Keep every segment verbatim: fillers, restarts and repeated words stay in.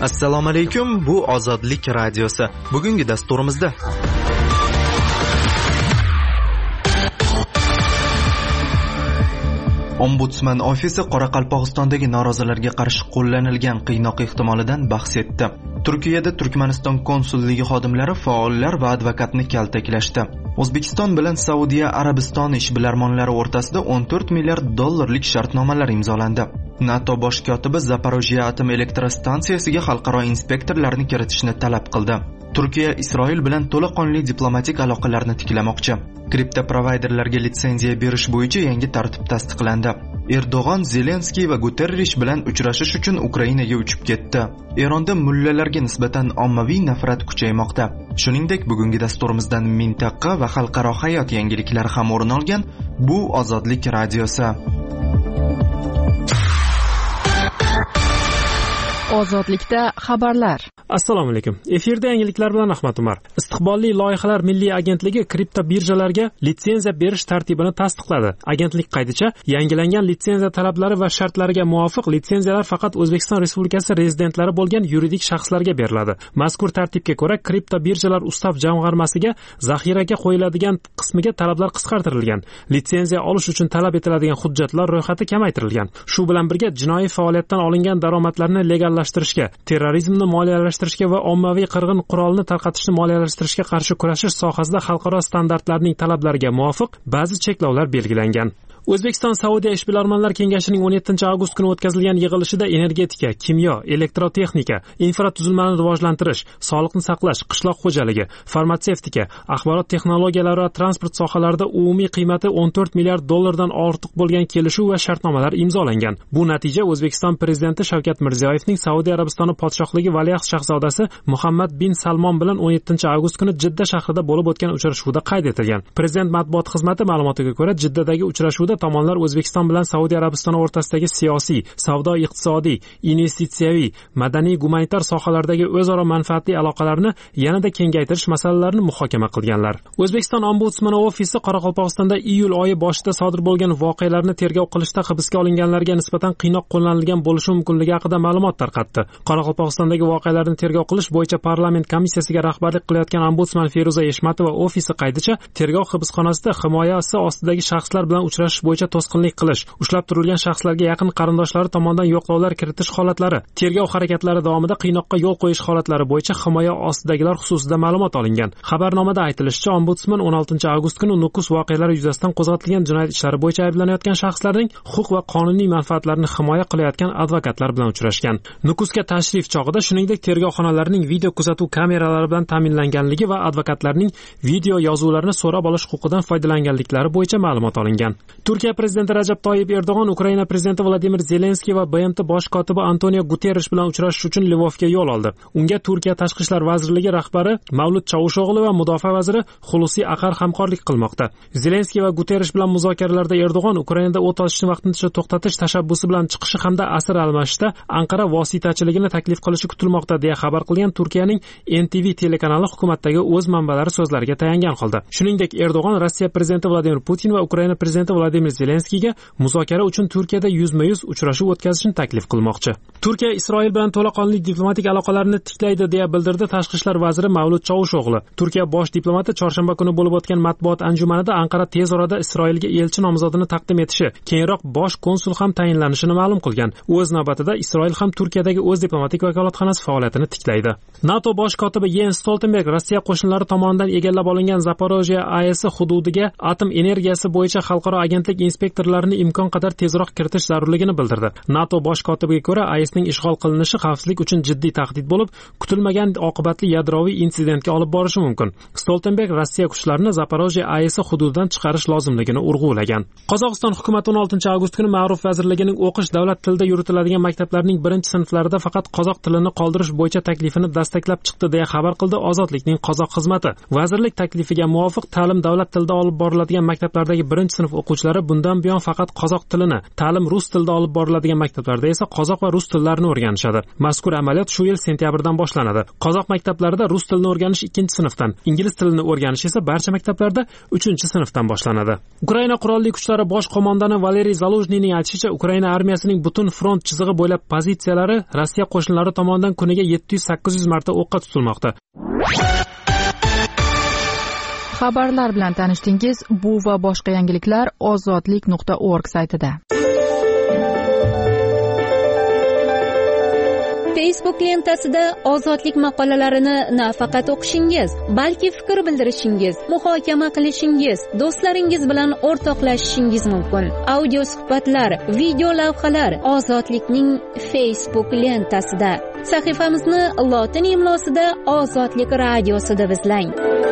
Assalomu alaykum, bu Ozodlik radiosi. Bugungi dasturimizda Ombudsman ofisi Qoraqalpog'istondagi norozilarga qarshi qo'llanilgan qiynoq ehtimolidan bahs etdi. Turkiyada Turkmaniston konsulligi xodimlari faollar va advokatni kaltaklashdi. O'zbekiston bilan Saudiya Arabistoni ishbilarmonlari o'rtasida o'n to'rt milliard dollarlik shartnomalar imzolandi. NATO bosh kotibi Zaporojye atom elektrostansiyasiga xalqaro inspektorlarni kiritishni talab qildi. Turkiya Isroil bilan to'laqonli diplomatik aloqalarni tiklamoqchi. Kriptoprovayderlarga litsenziya berish bo'yicha yangi tartib tasdiqlandi. Erdo'g'on Zelenskiy va Guterrish bilan uchrashish uchun Ukrainaga uchib ketdi. Eronda mullalarga nisbatan ommaviy nafrat kuchaymoqda. Shuningdek, bugungi dasturimizdan mintaqa va xalqaro hayot yangiliklari ham o'rin olgan. Bu Ozodlik radiosi. Ozodlikda xabarlar. Assalomu alaykum. Efirda yangiliklar bilan Ahmad Umar. Istiqbolli loyihalar milliy agentligi kripto birjalarga litsenziya berish tartibini tasdiqladi. Agentlik qayticha, yangilangan litsenziya talablari va shartlariga muvofiq litsenziyalar faqat O'zbekiston Respublikasi rezidentlari bo'lgan yuridik shaxslarga beriladi. Mazkur tartibga ko'ra, kripto birjalar ustav jamg'armasiga zaxiraga qo'yiladigan qismiga talablar qisqartirilgan. Litsenziya olish uchun talab etiladigan hujjatlar ro'yxati kamaytirilgan. Shu bilan birga jinoiy faoliyatdan olingan daromadlarni legallashtirishga, terrorizmni moliyalashtirishga va ommaviy qirg'in qurolni tarqatishni moliyalashtirishga qarshi kurashish sohasida xalqaro standartlarning talablariga muvofiq ba'zi cheklovlar belgilangan. O'zbekiston Saudiya ishbilarmonlar kengashining o'n yettinchi avgust kuni o'tkazilgan yig'ilishida energetika, kimyo, elektrotexnika, infratuzilmani rivojlantirish, sog'liqni saqlash, qishloq xo'jaligi, farmatsevtika, axborot texnologiyalari va transport sohalarida umumiy qiymati o'n to'rt milliard dollardan ortiq bo'lgan kelishuv va shartnomalar imzolangan. Bu natija O'zbekiston prezidenti Shavkat Mirziyoyevning Saudiya Arabistoni podshohligi valiahd shahzodasi Muhammad bin Salmon bilan o'n yettinchi avgust kuni Jidda shahrida bo'lib o'tgan uchrashuvda qayd etilgan. Prezident matbuot xizmati ma'lumotiga ko'ra, Jiddadagi uchrashuvda tomonlar O'zbekiston bilan Saudiya Arabistoni o'rtasidagi siyosiy, savdo-iqtisodiy, investitsiyaviy, madaniy-gumanitar sohalardagi o'zaro manfaatli aloqalarni yanada kengaytirish masalalarini muhokama qilganlar. O'zbekiston Ombudsmani ofisi Qoraqalpog'istonda iyul oyi boshida sodir bo'lgan voqealarni tergov qilishda hibsga olinganlarga nisbatan qiynoq qo'llanilgan bo'lishi mumkinligi haqida ma'lumot tarqatdi. Qoraqalpog'istondagi voqealarni tergov qilish bo'yicha parlament komissiyasiga rahbarlik qilayotgan Ombudsman Feruza Eshmatova ofisi qayticha tergov hibsxonasida himoyasi ostidagi shaxslar bilan uchrashish bo'yicha to'sqinlik qilish, ushlab turilgan shaxslarga yaqin qarindoshlari tomonidan yo'qlovlar kiritish holatlari, tergov harakatlari davomida qiynoqqa yo'l qo'yish holatlari bo'yicha himoya ostidagilar xususida ma'lumot olingan. Xabarnomada aytilishicha, Ombudsman o'n oltinchi avgust kuni Nukus voqealari yuzasidan qo'zg'atilgan jinoyat ishlari bo'yicha ayblanayotgan shaxslarning huquq va qonuniy manfaatlarini himoya qilayotgan advokatlar bilan uchrashgan. Nukusga tashrif chog'ida shuningdek tergov xonalarining video kuzatuv kameralari bilan ta'minlanganligi va advokatlarning video yozuvlarini so'rab olish huquqidan foydalanganliklari bo'yicha ma'lumot olingan. Turkiya prezidenti Rajab Toyyib Erdo'g'on Ukraina prezidenti Vladimir Zelenskiy va B M T bosh kotibi Antonio Guterrish bilan uchrashish uchun Lvovga yo'l oldi. Unga Turkiya tashqi ishlar vazirligi rahbari Mavlud Chavusho'g'li va mudofaa vaziri Hulusi Aqar hamkorlik qilmoqda. Zelenskiy va Guterrish bilan muzokaralarda Erdo'g'on Ukrainada o't ochishni vaqtincha to'xtatish tashabbusi bilan chiqishi hamda asir almashishda Anqara vositachiligini taklif qilishi kutilmoqda deya xabar qilgan Turkiyaning N T V telekanali hukumatdagi o'z manbalari so'zlariga tayangan holda. Shuningdek, Erdo'g'on Rossiya prezidenti Vladimir Putin va Ukraina prezidenti Vladimir Zelenskiyga muzokara uchun Turkiyada yuzma-yuz uchrashuv o'tkazishni taklif qilmoqchi. Turkiya Isroil bilan to'laqonli diplomatik aloqalarni tiklaydi deya bildirdi tashqi ishlar vaziri Mavlud Chavusho'g'li. Turkiya bosh diplomati chorshanba kuni bo'lib o'tgan matbuot anjumanida Anqara tez orada Isroilga elchi nomzodini taqdim etishi, keyinroq bosh konsul ham tayinlanishini ma'lum qilgan. O'z navbatida Isroil ham Turkiyadagi o'z diplomatik vakolatxonasi faoliyatini tiklaydi. NATO bosh kotibi Jens Stoltenberg Rossiya qo'shinlari tomonidan egallab olingan Zaporojye A E S hududiga atom energiyasi bo'yicha xalqaro agentlik inspektorlarini imkon qadar tezroq kiritish zarurligini bildirdi. NATO bosh kotibiga ko'ra, A E S'ning ishg'ol qilinishi xavfsizlik uchun jiddiy tahdid bo'lib, kutilmagan oqibatli yadroviy insidentga olib borishi mumkin. Stoltenberg Rossiya kuchlarini Zaporojye A E S hududidan chiqarish lozimligini urg'ulagan. Qozog'iston hukumati o'n oltinchi avgust kuni Ma'ruf vazirligining o'qish davlat tilida yuritiladigan maktablarning birinchi sinflarida faqat qozoq tilini qoldirish bo'yicha taklifini dastaklab chiqdi deya xabar qildi Ozodlikning qozoq xizmati. Vazirlik taklifiga muvofiq ta'lim davlat tilida olib boriladigan maktablardagi birinchi sinf o'quvchilari xodimlari bundan buyon faqat qozoq tilini, ta'lim rus tilida olib boriladigan maktablarda esa qozoq va rus tillarini o'rganishadi. Mazkur amaliyot shu yil sentyabrdan boshlanadi. Qozoq maktablarida rus tilini o'rganish ikkinchi sinfdan, ingliz tilini o'rganish esa barcha maktablarda uchinchi sinfdan boshlanadi. Ukraina qurolli kuchlari bosh qo'mondoni Valeriy Zaluzhniyning aytishicha, Ukraina armiyasining butun front chizig'i bo'ylab pozitsiyalari Rossiya qo'shinlari tomonidan kuniga yetti yuz sakkiz yuz marta o'qqa tutilmoqda. Xabarlar bilan tanishdingiz. Bu va boshqa yangiliklar ozodlik nuqta org saytida. Facebook lentasida ozodlik maqolalarini nafaqat o'qishingiz, balki fikr bildirishingiz, muhokama qilishingiz, do'stlaringiz bilan o'rtoqlashishingiz mumkin. Audio suhbatlar, video lavhalar ozodlikning Facebook lentasida. Sahifamizni lotin imlosida Ozodlik radiosi deb izlang.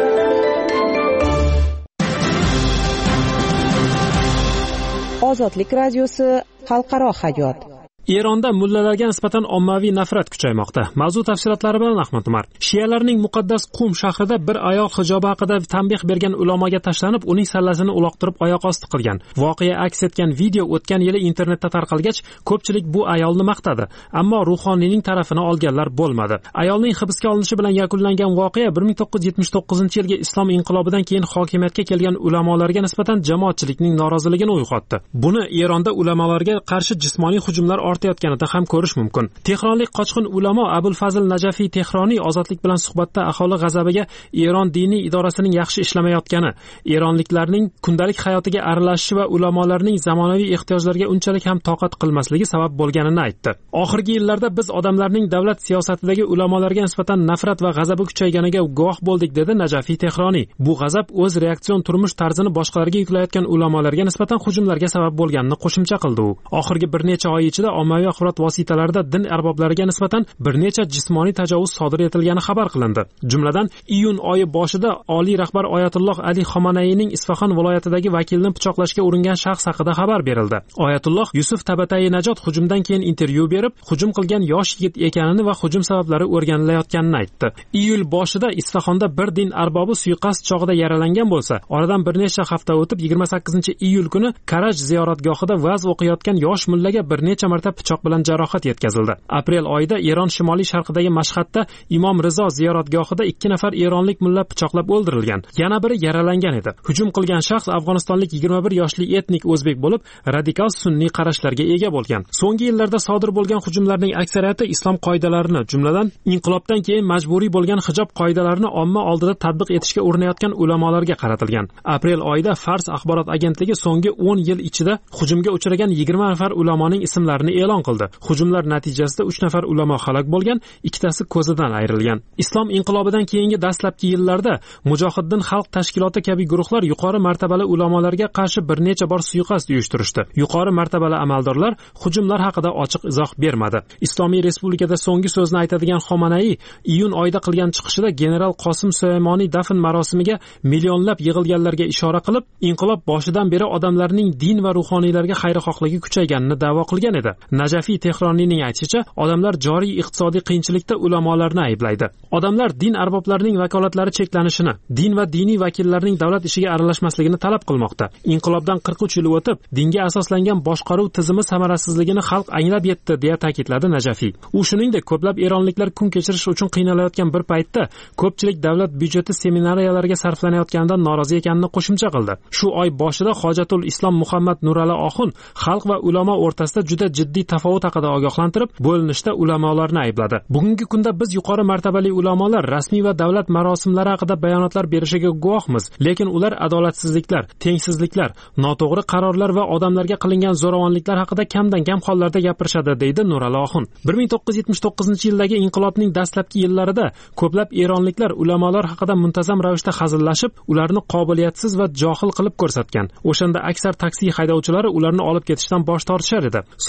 Ozodlik radiosi xalqaro hayot. Eronda mullalarga nisbatan ommaviy nafrat kuchaymoqda. Mavzu tafsilotlari bilan Ahmad Umar. Shiyalarning muqaddas Qum shahrida bir ayol hijobi haqida tanbeh bergan ulamoga tashlanib, uning sallasini uloqtirib oyoq osti qilgan. Voqea aks etgan video o'tgan yili internetda tarqalgach, ko'pchilik bu ayolni maqtadi, ammo ruhoniyning tarafini olganlar bo'lmadi. Ayolning hibsga olinishi bilan yakunlangan voqea bir ming to'qqiz yuz yetmish to'qqizinchi yilgi islom inqilobidan keyin hokimiyatga kelgan ulamolarga nisbatan jamoatchilikning noroziligini uyg'otdi. Buni Eronda ulamolarga qarshi jismoniy hujumlar ortayotganida ham ko'rish mumkin. Tehronlik qochqin ulamo Abul Fazl Najafiy Tehroniy ozodlik bilan suhbatda aholi g'azabiga Eron diniy idorasining yaxshi ishlamayotgani, eronliklarning kundalik hayotiga aralashishi va ulamolarning zamonaviy ehtiyojlarga unchalik ham toqat qilmasligi sabab bo'lganini aytdi. Oxirgi yillarda biz odamlarning davlat siyosatidagi ulamolarga nisbatan nafrat va g'azabi kuchayganiga guvoh bo'ldik, dedi Najafiy Tehroniy. Bu g'azab o'z reaksion turmush tarzini boshqalarga yuklayotgan ulamolarga nisbatan hujumlarga sabab bo'lganini qo'shimcha qildi u. Oxirgi bir necha oy ichida ommaviy axborot vositalarida din arboblariga nisbatan bir necha jismoniy tajovuz sodir etilgani xabar qilindi. Jumladan, iyun oyi boshida oliy rahbar Oyatulloh Ali Xomanayning Isfaxon viloyatidagi vakilni pichoqlashga uringan shaxs haqida xabar berildi. Oyatulloh Yusuf Tabatai Najot hujumdan keyin intervyu berib, hujum qilgan yosh yigit ekanini va hujum sabablari o'rganilayotganini aytdi. Iyul boshida Isfaxonda bir din arbobi suiqasd chog'ida yaralangan bo'lsa, oradan bir necha hafta o'tib yigirma sakkizinchi iyul kuni Karaj ziyoratgohida va'z o'qiyotgan yosh mullaga bir necha marta pichoq bilan jarohat yetkazildi. Aprel oyida Eron shimoliy sharqidagi Mashhadda Imom Rizo ziyoratgohida ikki nafar eronlik mulla pichoqlab o'ldirilgan. Yana biri yaralangan edi. Hujum qilgan shaxs afg'onistonlik yigirma bir yoshli etnik o'zbek bo'lib, radikal sunniy qarashlarga ega bo'lgan. So'nggi yillarda sodir bo'lgan hujumlarning aksariyati islom qoidalarini, jumladan inqilobdan keyin majburiy bo'lgan hijob qoidalarini omma oldida tatbiq etishga urinayotgan ulamolarga qaratilgan. Aprel oyida Fars axborot agentligi so'nggi o'n yil ichida hujumga uchragan yigirma nafar ulamoning ismlarini e'lon qildi. Hujumlar natijasida uch nafar ulamo halok bo'lgan, ikkitasi ko'zidan ayrilgan. Islom inqilobidan keyingi dastlabki yillarda Mujohiddin xalq tashkiloti kabi guruhlar yuqori martabali ulamolarga qarshi bir necha bor suiqasd uyushtirishdi. Yuqori martabali amaldorlar hujumlar haqida ochiq izoh bermadi. Islomiy respublikada so'nggi so'zni aytadigan Xomanai iyun oyida qilgan chiqishida general Qosim Sulaymoniy dafn marosimiga millionlab yig'ilganlarga ishora qilib, inqilob boshidan beri odamlarning din va ruhoniylarga xayrixohligi kuchayganini da'vo qilgan edi. Najafiy Tehroniyning aytishicha, odamlar joriy iqtisodiy qiyinchilikda ulamolarni ayblaydi. Odamlar din arboblarining vakolatlari cheklanishini, din va diniy vakillarning davlat ishiga aralashmasligini talab qilmoqda. Inqilobdan qirq uch yil o'tib, dinga asoslangan boshqaruv tizimi samarasizligini xalq anglab yetdi, deya ta'kidladi Najafiy. U shuningdek, ko'plab eronliklar kun kechirish uchun qiynalayotgan bir paytda ko'pchilik davlat byudjeti seminariyalarga sarflanayotganidan norozi ekanini qo'shimcha qildi. Shu oy boshida Hojatul Islom Muhammad Nurali Oxun xalq va ulamo o'rtasida juda jiddiy tafovut haqida ogohlantirib, bo'linishda ulamolarni aybladi. Bugungi kunda biz yuqori martabali ulamolar rasmiy va davlat marosimlari haqida bayonotlar berishiga guvohmiz, lekin ular adolatsizliklar, tengsizliklar, noto'g'ri qarorlar va odamlarga qilingan zo'ravonliklar haqida kamdan-kam hollarda gapirishadi, deydi Nurali Oxun. bir ming to'qqiz yuz yetmish to'qqizinchi yildagi inqilobning dastlabki yillarida ko'plab eronliklar ulamolar haqida muntazam ravishda hazillashib, ularni qobiliyatsiz va johil qilib ko'rsatgan. O'shanda aksar taksi haydovchilari ularni olib ketishdan bosh tortishar edi. So'nggi yillarda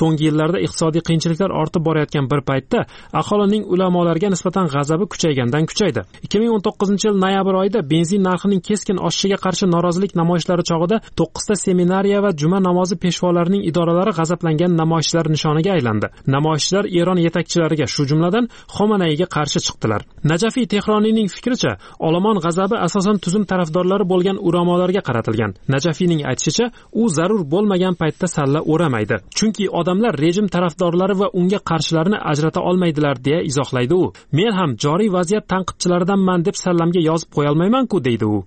davlatlarda iqtisodiy qiyinchiliklar ortib borayotgan bir paytda aholining ulamolarga nisbatan g'azabi kuchaygandan kuchaydi. ikki ming o'n to'qqizinchi yil noyabr oyida benzin narxining keskin oshishiga qarshi norozilik namoyishlari chog'ida to'qqizta seminariya va juma namozi peshvolarining idoralari g'azablangan namoyishchilar nishoniga aylandi. Namoyishchilar Eron yetakchilariga, shu jumladan Xomanayga qarshi chiqdilar. Najafiy Tehroniyning fikricha, olomon g'azabi asosan tuzum tarafdorlari bo'lgan ulamolarga qaratilgan. Najafiyning aytishicha, u zarur bo'lmagan paytda salla o'ramaydi. Chunki odamlar rejim tarafdorlari va unga qarshilarini ajrata olmaydilar deya izohlaydi u. Men ham joriy vaziyat tanqidchilaridanman deb sallamga yozib qo'ya olmayman-ku, deydi u.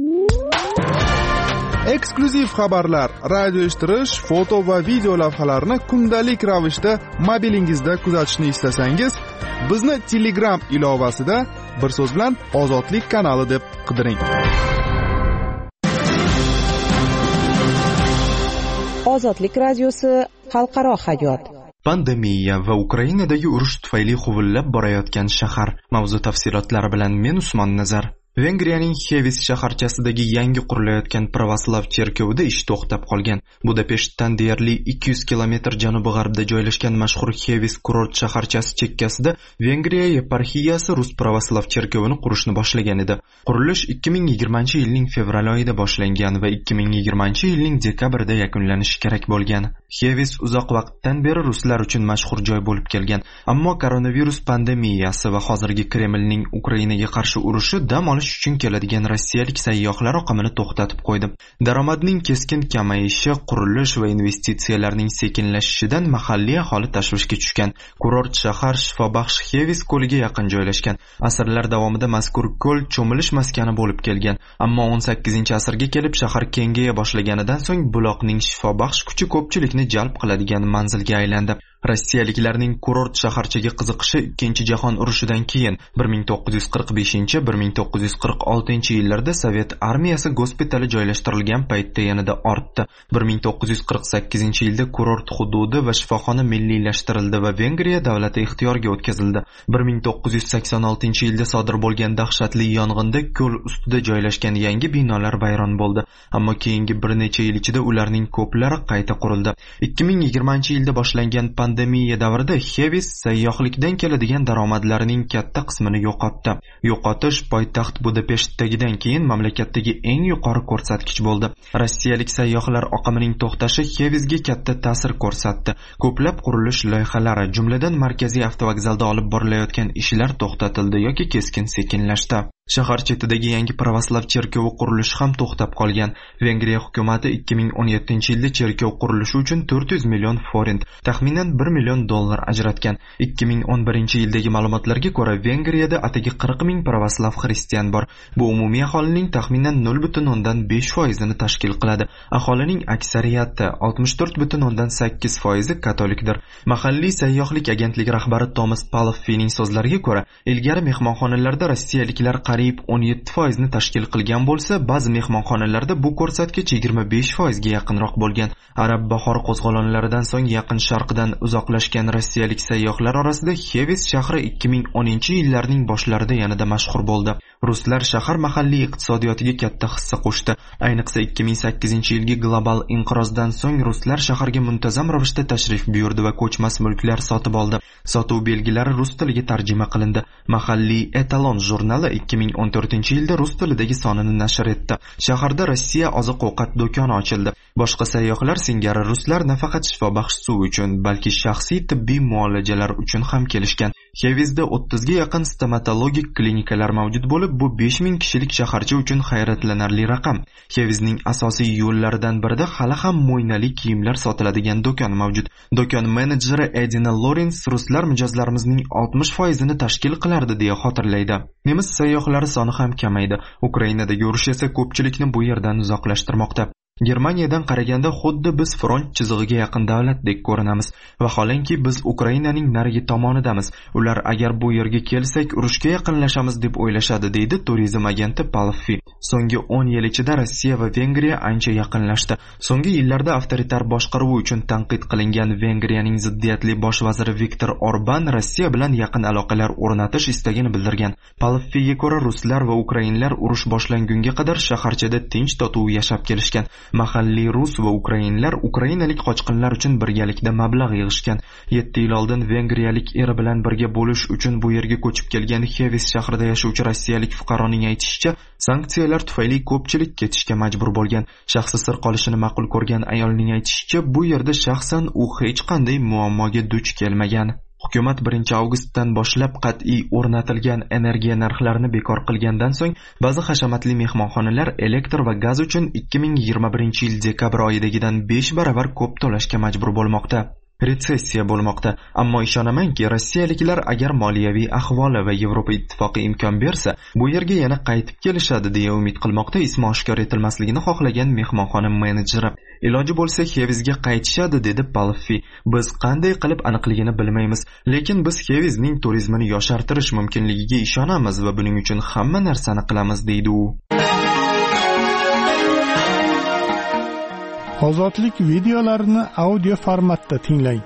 Eksklyuziv xabarlar, radio eshittirish, foto va video lavhalarni kundalik ravishda mobilingizda kuzatishni istasangiz, bizni Telegram ilovasida bir so'z bilan Ozodlik kanali deb qidiring. Ozodlik radiosi xalqaro hayot. Pandemiya va Ukrainadagi urush tufayli huvillab borayotgan shahar. Mavzu tafsilotlari bilan men Usmon Nazar. Vengriyaning Xevis shaharchasidagi yangi qurilayotgan pravoslav cherkovida ish to'xtab qolgan. Budapeshtdan deyarli ikki yuz kilometr janubi-g'arbda joylashgan mashhur Xevis kurort shaharchasi chekkasida Vengriya yeparxiyasi rus pravoslav cherkovini qurishni boshlagan edi. Qurilish ikki ming yigirmanchi yilning fevral oyida boshlangan va ikki ming yigirmanchi yilning dekabrida yakunlanishi kerak bo'lgan. Xevis uzoq vaqtdan beri ruslar uchun mashhur joy bo'lib kelgan, ammo koronavirus pandemiyasi va hozirgi Kremlning Ukrainaga qarshi urushi dam olish uchun keladigan rossiyalik sayyohlar oqimini to'xtatib qo'ydi. Daromadning keskin kamayishi, qurilish va investitsiyalarning sekinlashishidan mahalliy aholi tashvishga tushgan. Kurort shahar shifobaxsh Xevis ko'liga yaqin joylashgan. Asrlar davomida mazkur ko'l cho'milish maskani bo'lib kelgan, ammo o'n sakkizinchi asrga kelib shahar kengaya boshlaganidan so'ng buloqning shifobaxsh kuchi ko'pchilikni jalb qiladigan manzilga aylandi. Rossiyaliklarning kurort shaharchaga qiziqishi Ikkinchi jahon urushidan keyin bir ming to'qqiz yuz qirq beshinchi - bir ming to'qqiz yuz qirq oltinchi yillarda Sovet armiyasi gospitali joylashtirilgan paytda yanada ortdi. bir ming to'qqiz yuz qirq sakkizinchi yilda kurort hududi va shifoxona milliylashtirildi va Vengriya davlati ixtiyoriga o'tkazildi. bir ming to'qqiz yuz sakson oltinchi yilda sodir bo'lgan dahshatli yong'inda ko'l ustida joylashgan yangi binolar vayron bo'ldi, ammo keyingi bir necha yil ichida ularning ko'plari qayta qurildi. ikki ming yigirmanchi yilda boshlangan pandemiya davrida Xevis sayyohlikdan keladigan daromadlarining katta qismini yo'qotdi. Yo'qotish poytaxt Budapeshtdagidan keyin mamlakatdagi eng yuqori ko'rsatkich bo'ldi. Rossiyalik sayyohlar oqimining to'xtashi Xevisga katta ta'sir ko'rsatdi. Ko'plab qurilish loyihalari, jumladan markaziy avtovokzalda olib borilayotgan ishlar to'xtatildi yoki keskin sekinlashdi. Shahar chetidagi yangi pravoslav cherkovi qurilishi ham to'xtab qolgan. Vengriya hukumati ikki ming o'n yettinchi yilda cherkov qurilishi uchun to'rt yuz million forint, taxminan bir million dollar ajratgan. ikki ming o'n birinchi yildagi ma'lumotlarga ko'ra, Vengriyada atigi qirq ming pravoslav xristian bor. Bu umumiy aholining taxminan nol butun o'ndan besh foizini tashkil qiladi. Aholining aksariyati oltmish to'rt butun o'ndan sakkiz foizi katolikdir. Mahalliy sayyohlik agentligi rahbari Tomas Paloffining so'zlariga ko'ra, ilgari mehmonxonalarda rossiyaliklar qariyb o'n yetti foizni tashkil qilgan bo'lsa, ba'zi mehmonxonalarda bu ko'rsatkich yigirma besh foizga yaqinroq bo'lgan. Arab bahor qo'zg'olonlaridan so'ng yaqin sharqdan uzoqlashgan rossiyalik sayyohlar orasida Xevis shahri ikki ming o'ninchi yillarning boshlarida yanada mashhur bo'ldi. Ruslar shahar mahalliy iqtisodiyotiga katta hissa qo'shdi. Ayniqsa ikki ming sakkizinchi yilgi global inqirozdan so'ng ruslar shaharga muntazam ravishda tashrif buyurdi va ko'chmas mulklar sotib oldi. Sotuv belgilari rus tiliga tarjima qilindi. Mahalliy Etalon jurnali ikki ming o'n to'rtinchi yilda rus tilidagi sonini nashr etdi. Shaharda Rossiya oziq-ovqat do'koni ochildi. Boshqa sayyohlar singari ruslar nafaqat shifobaxsh suv uchun, balki shaxsiy tibbiy muolajalar uchun ham kelishgan. Xevisda o'ttizga yaqin stomatologik klinikalar mavjud bo'lib, bu besh ming kishilik shaharcha uchun hayratlanarli raqam. Xevisning asosiy yo'llaridan birida hali ham mo'ynali kiyimlar sotiladigan do'kon mavjud. Do'kon menejeri Edina Lorens ruslar mijozlarimizning oltmish foizini tashkil qilardi deya xotirlaydi. Nemis sayyohlari soni ham kamaydi. Ukrainadagi urush esa ko'pchilikni bu yerdan uzoqlashtirmoqda. Germaniyadan qaraganda xuddi biz front chizig'iga yaqin davlatdek ko'rinamiz. Vaholanki biz Ukrainaning narigi tomonidamiz. Ular agar bu yerga kelsak, urushga yaqinlashamiz deb o'ylashadi, deydi turizm agenti Paloffi. So'nggi o'n yil ichida Rossiya va Vengriya ancha yaqinlashdi. So'nggi yillarda avtoritar boshqaruvi uchun tanqid qilingan Vengriyaning ziddiyatli bosh vaziri Viktor Orban Rossiya bilan yaqin aloqalar o'rnatish istagini bildirgan. Paloffiga ko'ra, ruslar va ukrainlar urush boshlangunga qadar shaharchada tinch totuv yashab kelishgan. Mahalliy rus va ukrainlar ukrainalik qochqinlar uchun birgalikda mablag' yig'ishgan. yetti yil oldin vengriyalik eri bilan birga bo'lish uchun bu yerga ko'chib kelgan Xevis shahrida yashovchi rossiyalik fuqaroning aytishicha, sanksiyalar tufayli ko'pchilik ketishga majbur bo'lgan. Shaxsi sir qolishini ma'qul ko'rgan ayolning aytishicha, bu yerda shaxsan u hech qanday muammoga duch kelmagan. Hukumat birinchi avgustdan boshlab qat'iy o'rnatilgan energiya narxlarini bekor qilgandan so'ng ba'zi hashamatli mehmonxonalar elektr va gaz uchun ikki ming yigirma birinchi yil dekabr oyidagidan besh baravar ko'p to'lashga majbur bo'lmoqda. Retsessiya bo'lmoqda, ammo ishonamanki, rossiyaliklar agar moliyaviy ahvoli va Yevropa ittifoqi imkon bersa, bu yerga yana qaytib kelishadi deya umid qilmoqda ismi oshkor etilmasligini xohlagan mehmonxona menejeri. Iloji bo'lsa Xevizga qaytishadi, dedi Palfi. Biz qanday qilib aniqligini bilmaymiz, lekin biz Xevizning turizmini yoshartirish mumkinligiga ishonamiz va buning uchun hamma narsani qilamiz, deydi u. Ozodlik videolarini audio formatda tinglang.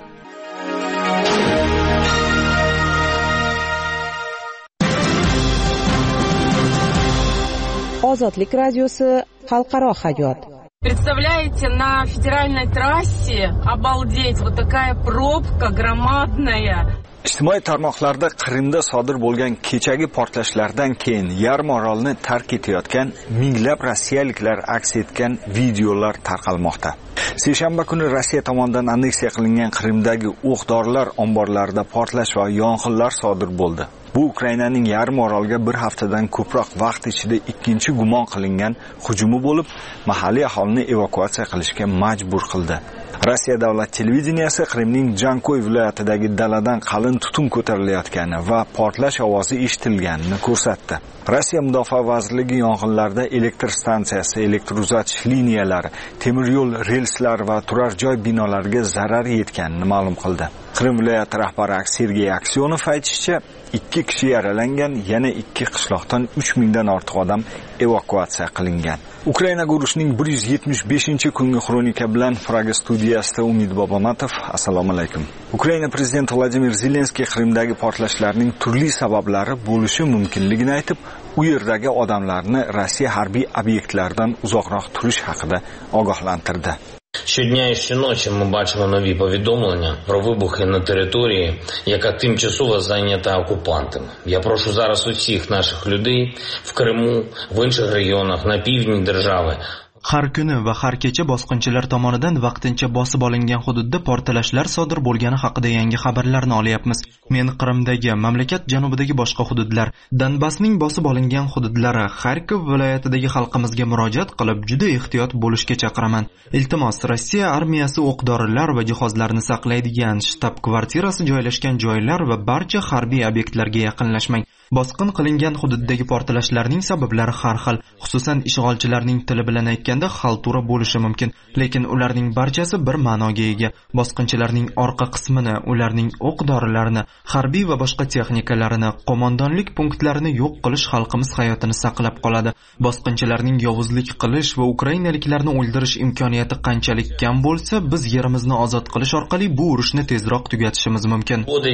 Ozodlik radiosi xalqaro hayot. Представляете, на федеральной трассе, обалдеть, вот такая пробка громадная. Ijtimoiy tarmoqlarda Qrimda sodir bo'lgan kechagi portlashlardan keyin yarim orolni tark etayotgan minglab rossiyaliklar aks etgan videolar tarqalmoqda. Seshanba kuni Rossiya tomonidan anneksiya qilingan Qrimdagi o'q-dorilar omborlarida portlash va yong'inlar sodir bo'ldi. Bu Ukrainaning yarim orolga bir haftadan ko'proq vaqt ichida ikkinchi gumon qilingan hujumi bo'lib, mahalliy aholini evakuatsiya qilishga majbur qildi. Rossiya davlat televideniyasi Qrimning Jankoy viloyatidagi daladan qalin tutun ko'tarilayotgani va portlash ovozi eshitilganini ko'rsatdi. Rossiya Mudofaa vazirligi yong'inlarda elektr stansiyasi, elektr uzatish liniyalari, temir yo'l relslari va turar joy binolariga zarar yetganini ma'lum qildi. Qrim viloyati rahbari Sergey Aksyonov aytishicha, ikki kishi yaralangan, yana ikki qishloqdan uch mingdan ortiq odam evakuatsiya qilingan. Ukraina gurushning bir yuz yetmish beshinchi kungi xronika bilan Praga studiyasida Umid Bobomatov. Assalomu alaykum. Ukraina prezidenti Vladimir Zelenskiy Qrimdagi portlashlarning turli sabablari bo'lishi mumkinligini aytib, u yerdagi odamlarni Rossiya harbiy obyektlaridan uzoqroq turish haqida ogohlantirdi. Щодня і щоночі ми бачимо нові повідомлення про вибухи на території, яка тимчасово зайнята окупантами. Я прошу зараз усіх наших людей в Криму, в інших регіонах на півдні держави. Har kuni va har kecha bosqinchilar tomonidan vaqtincha bosib olingan hududda portlashlar sodir bo'lgani haqida yangi xabarlarni olyapmiz. Men Qrimdagi, mamlakat janubidagi boshqa hududlar, Donbassning bosib olingan hududlari, Xarkov viloyatidagi xalqimizga murojaat qilib, juda ehtiyot bo'lishga chaqiraman. Iltimos, Rossiya armiyasi o'q-dorilar va jihozlarni saqlaydigan shtab-kvartirasi joylashgan joylar va barcha harbiy obyektlarga yaqinlashmang. Bosqin qilingan hududdagi portlashlarning sabablari har xil, xususan ishg'olchilarning tili bilan aytganda xaltura bo'lishi mumkin, lekin ularning barchasi bir ma'noga ega. Bosqinchilarning orqa qismini, ularning o'q-dorilarini, harbiy va boshqa texnikalarini, qo'mondonlik punktlarini yo'q qilish xalqimiz hayotini saqlab qoladi. Bosqinchilarning yovuzlik qilish va ukrainaliklarni o'ldirish imkoniyati qanchalik kam bo'lsa, biz yerimizni ozod qilish orqali bu urushni tezroq tugatishimiz mumkin.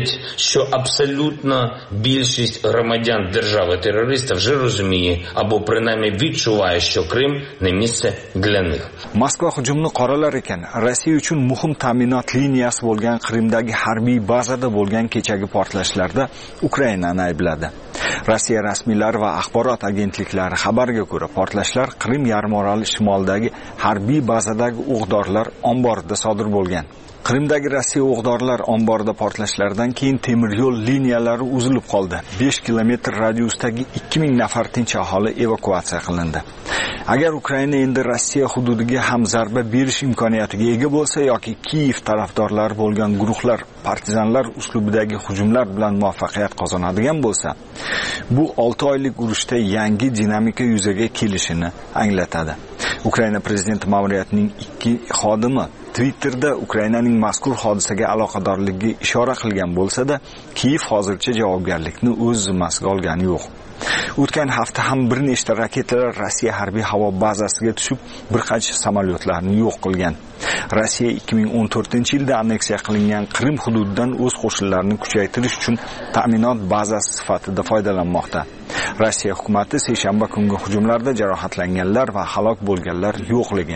Що абсолютно більшість громадян держави-терориста вже розуміє або принаймні відчуває, що Крим не місце для них. Moskva hujumni qoralar ekan. Rossiya uchun muhim ta'minot liniyasi bo'lgan Qrimdagi harbiy bazada bo'lgan kechagi portlashlarda Ukrainani aybladi. Rossiya rasmiylari va axborot agentliklari xabarga ko'ra, portlashlar Qrim yarimoroli shimolidagi harbiy bazadagi o'q-dorilar omborida sodir bo'lgan. Qrimdagi Rossiya o'q-dorilar omborida portlashlardan keyin temir yo'l liniyalari uzilib qoldi. besh kilometr radiusdagi ikki ming nafar tinch aholi evakuatsiya qilindi. Agar Ukraina endi Rossiya hududiga ham zarba berish imkoniyatiga ega bo'lsa yoki Kiyev tarafdorlari bo'lgan guruhlar partizanlar uslubidagi hujumlar bilan muvaffaqiyat qozonadigan bo'lsa, bu olti oylik urushda yangi dinamika yuzaga kelishini anglatadi. Ukraina prezidenti ma'muriyatining ikki xodimi Twitterda Ukrainaning mazkur hodisaga aloqadorligiga ishora qilgan bo'lsa-da, Kiyev hozircha javobgarlikni o'z zimmasiga olgani yo'q. O'tgan hafta ham bir nechta raketalar Rossiya harbiy havo bazasiga tushib, bir qancha samolyotlarni yo'q qilgan. Rossiya ikki ming o'n to'rtinchi yilda anneksiya qilingan Qrim hududidan o'z qo'shinlarini kuchaytirish uchun ta'minot bazasi sifatida foydalanmoqda. Rossiya hukumatı seshanba kungi hujumlarda jarohatlanganlar va halok bo'lganlar yo'qligini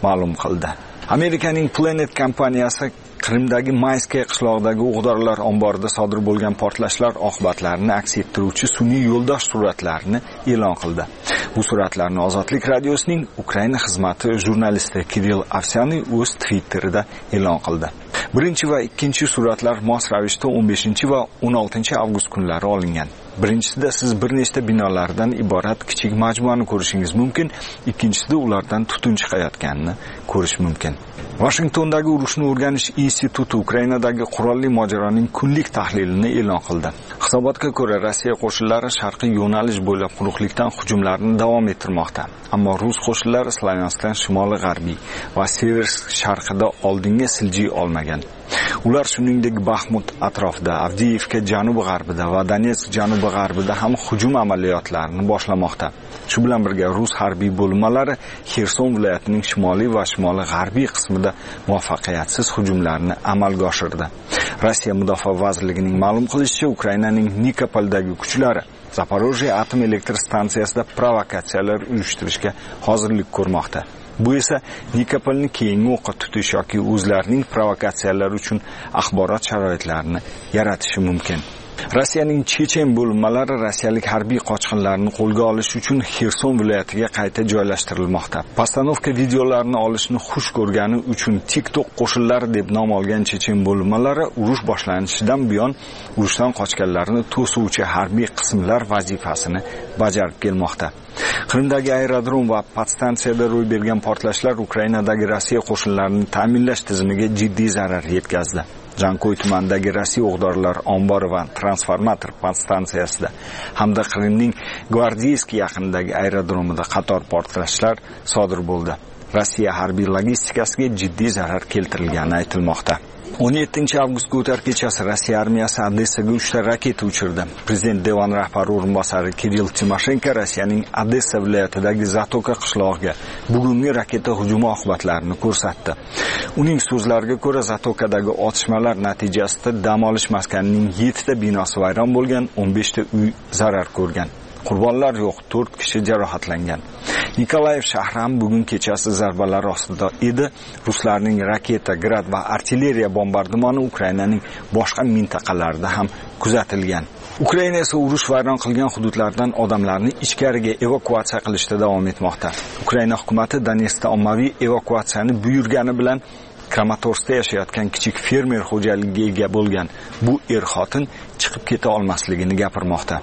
ma'lum qildi. Amerikaning Planet kompaniyasi Qrimdagi Mayskiy qishlog'idagi o'g'dorlar omborida sodir bo'lgan portlashlar oqibatlarini aks ettiruvchi sun'iy yo'ldosh suratlarini e'lon qildi. Bu suratlarni Ozodlik radiosining Ukraina xizmati jurnalisti Kirill Avsyany o'z Twitterida e'lon qildi. Birinchi va ikkinchi suratlar mos ravishda o'n beshinchi va o'n oltinchi avgust kunlari olingan. Birinchisida siz bir nechta binolardan iborat kichik majmuani ko'rishingiz mumkin, ikkinchisida ulardan tutun chiqayotganini ko'rish mumkin. Washingtondagi urushni o'rganish instituti Ukrainadagi qurolli mojaroning kunlik tahlilini e'lon qildi. Hisobotga ko'ra, Rossiya qo'shinlari sharqiy yo'nalish bo'ylab quruqlikdan hujumlarni davom ettirmoqda. Ammo rus qo'shinlari Slavyanskdan shimoli-g'arbiy va Seversk sharqida oldinga siljiy olmagan. Ular shuningdek Baxmut atrofida, Avdiivka janubi-g'arbida va Donetsk janubi-g'arbida ham hujum amaliyotlarini boshlamoqda. Shu bilan birga rus harbiy bo'linmalari Xerson viloyatining shimoliy va shimoli-g'arbiy qismida muvaffaqiyatsiz hujumlarni amalga oshirdi. Rossiya Mudofaa vazirligining ma'lum qilishicha, Ukrainaning Nikopoldagi kuchlari Zaporojye atom elektr stansiyasida provokatsiyalar uyushtirishga hozirlik ko'rmoqda. Bu esa Nikopolni keyingi o'qqa tutish yoki o'zlarining provokatsiyalari uchun axborot sharoitlarini yaratishi mumkin. Rossiyaning Chechen bo'linmalari rossiyalik harbiy qochqinlarni qo'lga olish uchun Xerson viloyatiga qayta joylashtirilmoqda. Postanovka videolarini olishni xush ko'rgani uchun TikTok qo'shinlari deb nom olgan Chechen bo'linmalari urush boshlanishidan buyon urushdan qochganlarni to'suvchi harbiy qismlar vazifasini bajarib kelmoqda. Qrimdagi aerodrom va podstansiyada ro'y bergan portlashlar Ukrainadagi Rossiya qo'shinlarini ta'minlash tizimiga jiddiy zarar yetkazdi. Jankoy tumanidagi Rossiya o'g'dorlar ombori va transformator podstansiyasida hamda Qrimning Gvardiyskiy yaqinidagi aerodromida qator portlashlar sodir bo'ldi. Rossiya harbiy logistikasiga jiddiy zarar keltirilgani aytilmoqda. o'n yettinchi avgustga o'tar kechasi Rossiya armiyasi Odessaga uchta raketa uchirdi. Prezident Devan rahbari o'rinbosari Kirill Timoshenko Rossiyaning Odessa viloyatidagi Zatoka qishlog'iga bugungi raketa hujumi oqibatlarini ko'rsatdi. Uning so'zlariga ko'ra, Zatokadagi otishmalar natijasida dam olish maskanining yettita binosi vayron bo'lgan, o'n beshta uy zarar ko'rgan. Qurbonlar yo'q, to'rt kishi jarohatlangan. Nikolayev shahri ham bugun kechasi zarbalar ostida edi. Ruslarning raketa, grad va artilleriya bombardimoni Ukrainaning boshqa mintaqalarida ham kuzatilgan. Ukraina esa urush vayron qilgan hududlardan odamlarni ichkariga evakuatsiya qilishda davom etmoqda. Ukraina hukumatı Donetskda ommaviy evakuatsiyani buyurgani bilan Kramatorskda yashayotgan kichik fermer xo'jaligiga ega bo'lgan bu er-xotin chiqib keta olmasligini gapirmoqda.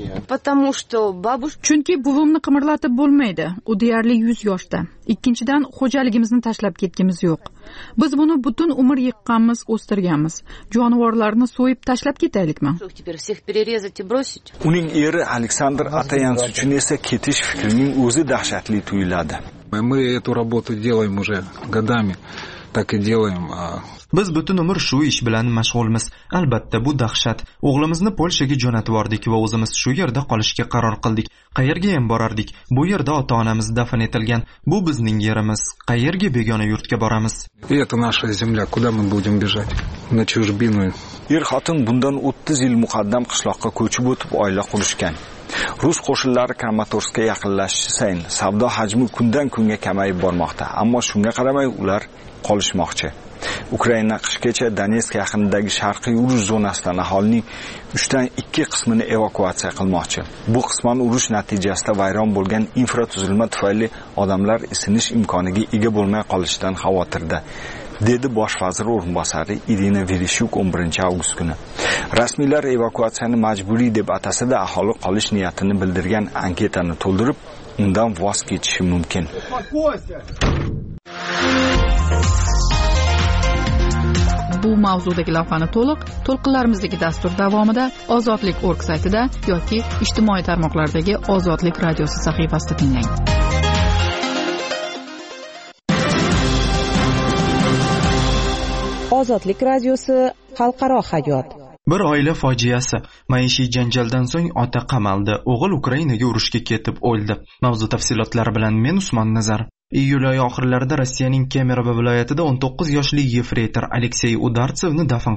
Chunki buvimni qimirlatib bo'lmaydi. U deyarli yuz yoshda. Ikkinchidan, xo'jaligimizni tashlab ketgimiz yo'q. Biz buni butun umr yiqqanmiz, o'stirganmiz. Jonivorlarni so'yib tashlab ketaylikmi? Uning eri Aleksandr Atayans uchun esa ketish fikrining o'zi dahshatli tuyuladi. Мы эту работу делаем уже годами. Так и делаем. Biz butun umr shu ish bilan mashg'ulmiz. Albatta bu dahshat. O'g'limizni Polshaga jo'natib yubordik va o'zimiz shu yerda qolishga qaror qildik. Qayerga ham borardik? Bu yerda ota-onamiz dafn etilgan. Bu bizning yerimiz. Qayerga begona yurtga boramiz? И это наша земля. Куда мы будем бежать? На чужбину. Er-xotin bundan o'ttiz yil muqaddam qishloqqa ko'chib o'tib oila qurishgan. Rus qo'shinlari Kramatorskka yaqinlashishi sayin savdo hajmi kundan kunga kamayib bormoqda, ammo shunga qaramay ular qolishmoqchi. Ukraina qishgacha Donetsk yaqinidagi sharqiy urush zonasidan aholining uchdan ikki qismini evakuatsiya qilmoqchi. Bu qisman urush natijasida vayron bo'lgan infratuzilma tufayli odamlar isinish imkoniga ega bo'lmay qolishidan xavotirda, dedi bosh vazir o'rinbosari Irina Vereshchuk o'n birinchi avgust kuni. Rasmiylar evakuatsiyani majburiy deb atasada aholi qolish niyatini bildirgan anketani to'ldirib, undan voz kechishi mumkin. Bu mavzudagi lavhani to'liq to'lqinlarimizdagi dastur davomida ozodlik точка org saytida yoki ijtimoiy tarmoqlardagi Ozodlik radiosi sahifasida tinglang. Ozodlik radiosi xalqaro hayot. Bir oila fojiasi. Maishiy janjaldan so'ng ota qamaldi. O'g'il Ukrainaga urushga ketib o'ldi. Mavzu tafsilotlari bilan men Usmon Nazar. Iyul oyi oxirlarida Rossiyaning Kemerovo viloyatida o'n to'qqiz yoshli yefreytor Aleksey Udartsevni dafn qilishdi.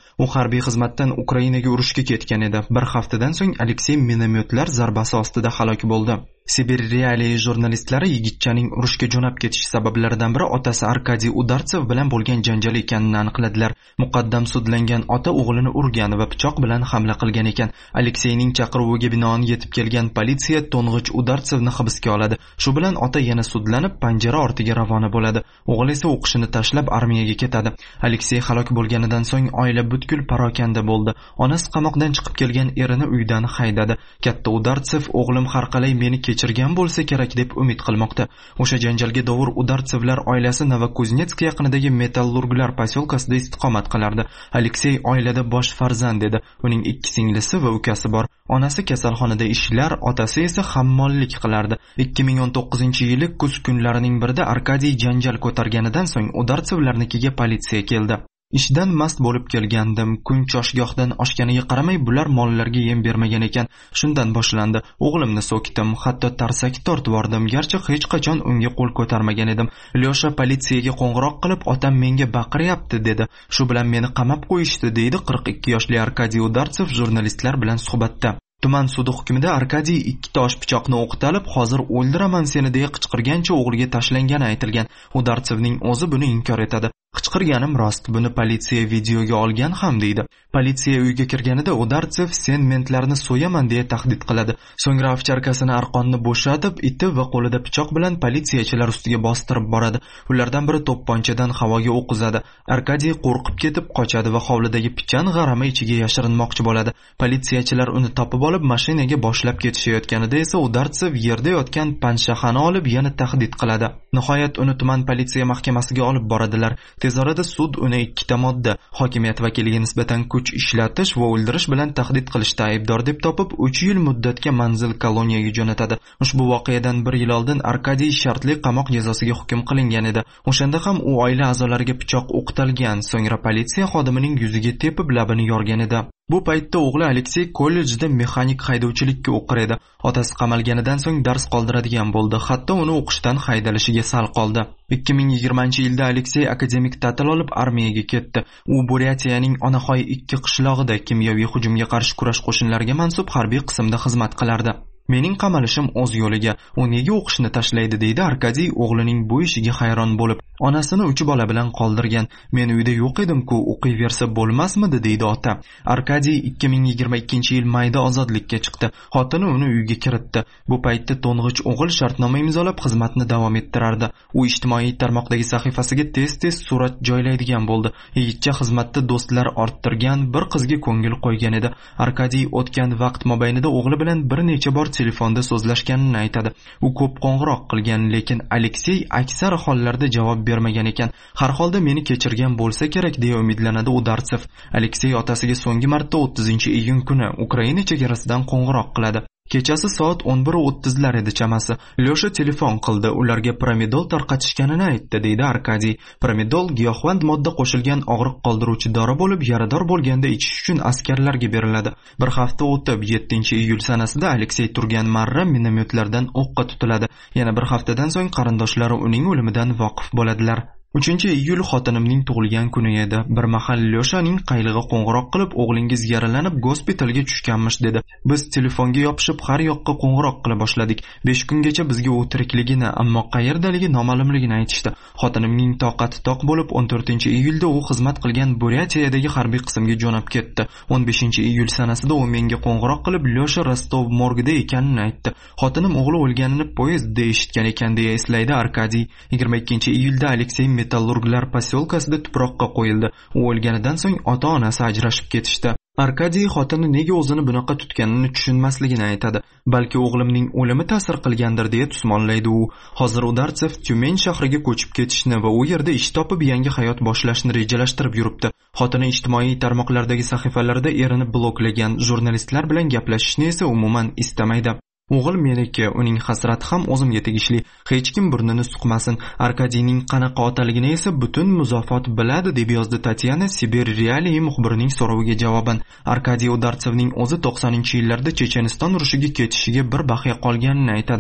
U harbiy xizmatdan Ukrainaga urushga ketgan edi. Bir haftadan so'ng Aleksey minomyotlar zarbasi ostida halok bo'ldi. Sibir Realiya jurnalistlari yigitchaning urushga jo'nab ketish sabablaridan biri otasi Arkadiy Udartsev bilan bo'lgan janjal ekanini aniqladilar. Muqaddam sudlangan ota o'g'lini urgan va pichoq bilan hamla qilgan ekan. Alekseyning chaqiruviga binoan yetib kelgan politsiya to'ng'ich Udartsevni hibsga oladi. Shu bilan ota yana sudlanib panjara ortiga ravona bo'ladi. O'g'il esa o'qishini tashlab armiyaga ketadi. Aleksey halok bo'lganidan so'ng oila butkul parokanda bo'ldi. Onasi qamoqdan chiqib kelgan erini uydan haydadi. Katta Udartsev o'g'lim har qalay meni kechirgan bo'lsa kerak deb umid qilmoqda. O'sha janjalga dovur Udartsevlar oilasi Novokuznetsk yaqinidagi Metallurglar posyolkasida istiqomat qilardi. Aleksey oilada bosh farzand edi. Uning ikki singlisi va ukasi bor. Onasi kasalxonada ishlar, otasi esa hammollik qilardi. ikki ming o'n to'qqizinchi yili kuz kunlarining birida Arkadiy janjal ko'targanidan so'ng Udartsevlarnikiga politsiya keldi. Ishdan mast bo'lib kelgandim. Kun choshgohdan oshganiga qaramay bular mollarga yem bermagan ekan. Shundan boshlandi. O'g'limni so'kdim, hatto tarsak tortib bordim. Garchi hech qachon unga qo'l ko'tarmagan edim. Lyosha politsiyaga qo'ng'iroq qilib, otam menga baqiryapti dedi. Shu bilan meni qamab qo'yishdi, deydi qirq ikki yoshli Arkadiy Udartsev jurnalistlar bilan suhbatda. Tuman sudi hukmida Arkadiy ikki tosh pichoqni o'qitalib, hozir o'ldiraman seni deya qichqirgancha o'g'liga tashlangani aytilgan. Udartsevning o'zi buni inkor etadi. Qichqirganim rost, buni politsiya videoga olgan ham deydi. Politsiya uyga kirganida Udartsev sen mentlarni so'yaman deya tahdid qiladi. So'ngra ovcharkasini arqonni bo'shatib, iti va qo'lida pichoq bilan politsiyachilar ustiga bostirib boradi. Ulardan biri to'pponchadan havoga o'q uzadi. Arkadiy qo'rqib ketib qochadi va hovlidagi pichan g'arami ichiga yashirinmoqchi bo'ladi. Politsiyachilar uni topib olib mashinaga boshlab ketishayotganida esa Udartsev yerda yotgan panshaxani olib yana tahdid qiladi. Nihoyat uni tuman politsiya mahkamasiga olib boradilar. Tez orada sud uni ikkita modda, hokimiyat vakiliga nisbatan kuch ishlatish va o'ldirish bilan tahdid qilishda aybdor deb topib, uch yil muddatga manzil koloniyaga jo'natadi. Ushbu voqeadan bir yil oldin Arkadiy shartli qamoq jazosiga hukm qilingan edi. O'shanda ham u oila a'zolariga pichoq o'qitalgan, so'ngra politsiya xodimining yuziga tepib labini yorgan edi. Bu paytda o'g'li Aleksey kollejda mexanik haydovchilikka o'qir edi. Otasi qamalganidan so'ng dars qoldiradigan bo'ldi. Hatto uni o'qishdan haydalishiga sal qoldi. ikki ming yigirmanchi yilda Aleksey akademik ta'til olib armiyaga ketdi. U Buryatiyaning Onaxoy ikki qishlog'ida kimyoviy hujumga qarshi kurash qo'shinlariga mansub harbiy qismda xizmat qilardi. Mening qamalishim o'z yo'liga, u nega o'qishni tashlaydi deydi Arkadiy o'g'lining bu ishiga hayron bo'lib. Onasini uch bola bilan qoldirgan. Men uyda yo'q edim-ku, o'qiyversa bo'lmasmidi deydi ota. Arkadiy ikki ming yigirma ikkinchi yil mayda ozodlikka chiqdi. Xotini uni uyga kiritdi. Bu paytda to'ng'ich o'g'il shartnoma imzolab xizmatni davom ettirardi. U ijtimoiy tarmoqdagi sahifasiga tez-tez surat joylaydigan bo'ldi. Yigitcha xizmatda do'stlar orttirgan, bir qizga ko'ngil qo'ygan edi. Arkadiy o'tgan vaqt mobaynida o'g'li bilan bir necha bor telefonda so'zlashganini aytadi. U ko'p qo'ng'iroq qilgan, lekin Aleksey aksar hollarda javob bermagan ekan. Har holda meni kechirgan bo'lsa kerak deya umidlanadi Udartsev. Aleksey otasiga so'nggi marta o'ttizinchi iyun kuni Ukraina chegarasidan qo'ng'iroq qiladi. Kechasi soat o'n bir o'ttiz lar edi chamasi. Lyosha telefon qildi, ularga Pramidol tarqatishganini aytdi, deydi Arkadiy. Pramidol giyohvand modda qo'shilgan og'riq qoldiruvchi dori bo'lib, yarador bo'lganda ichish uchun askarlarga beriladi. Bir hafta o'tib, yettinchi iyul sanasida Aleksey turgan marra minomyotlardan o'qqa tutiladi. Yana bir haftadan so'ng qarindoshlari uning o'limidan voqif bo'ladilar. uchinchi iyul xotinimning tug'ilgan kuni edi. Bir mahal Lyoshaning qaylig'i qo'ng'iroq qilib, o'g'lingiz yaralanib gospitalga tushganmish dedi. Biz telefonga yopishib har yoqqa qo'ng'iroq qila boshladik. besh kungacha bizga u tirikligini, ammo qayerdaligi noma'lumligini aytishdi. Xotinimning toqati toq bo'lib, o'n to'rtinchi iyulda u xizmat qilgan Buryatiyadagi harbiy qismga jo'nab ketdi. o'n beshinchi iyul sanasida u menga qo'ng'iroq qilib, Lyosha Rostov morgida ekanini aytdi. Xotinim o'g'li o'lganini poyezdda eshitgan ekan deya eslaydi Arkadiy. yigirma ikkinchi iyulda Aleksey Metallurglar posyolkasida tuproqqa qo'yildi. U o'lganidan so'ng ota-onasi ajrashib ketishdi. Arkadiy xotini nega o'zini bunaqa tutganini tushunmasligini aytadi. Balki o'g'limning o'limi ta'sir qilgandir deya tusmonlaydi u. Hozir Udartsev Tyumen shahriga ko'chib ketishni va u yerda ish topib yangi hayot boshlashni rejalashtirib yuribdi. Xotini ijtimoiy tarmoqlardagi sahifalarida erini bloklagan, jurnalistlar bilan gaplashishni esa umuman istamaydi. O'g'il meniki, uning hasrati ham o'zimga tegishli. Hech kim burnini suqmasin. Arkadiyning qanaqa otaligini esa butun muzofot biladi, deb yozdi Tatyana Sibir Realiya muxbirining so'roviga javoban. Arkadiy Udartsevning o'zi to'qsoninchi yillarda Checheniston urushiga ketishiga bir baqiya qolganini aytadi.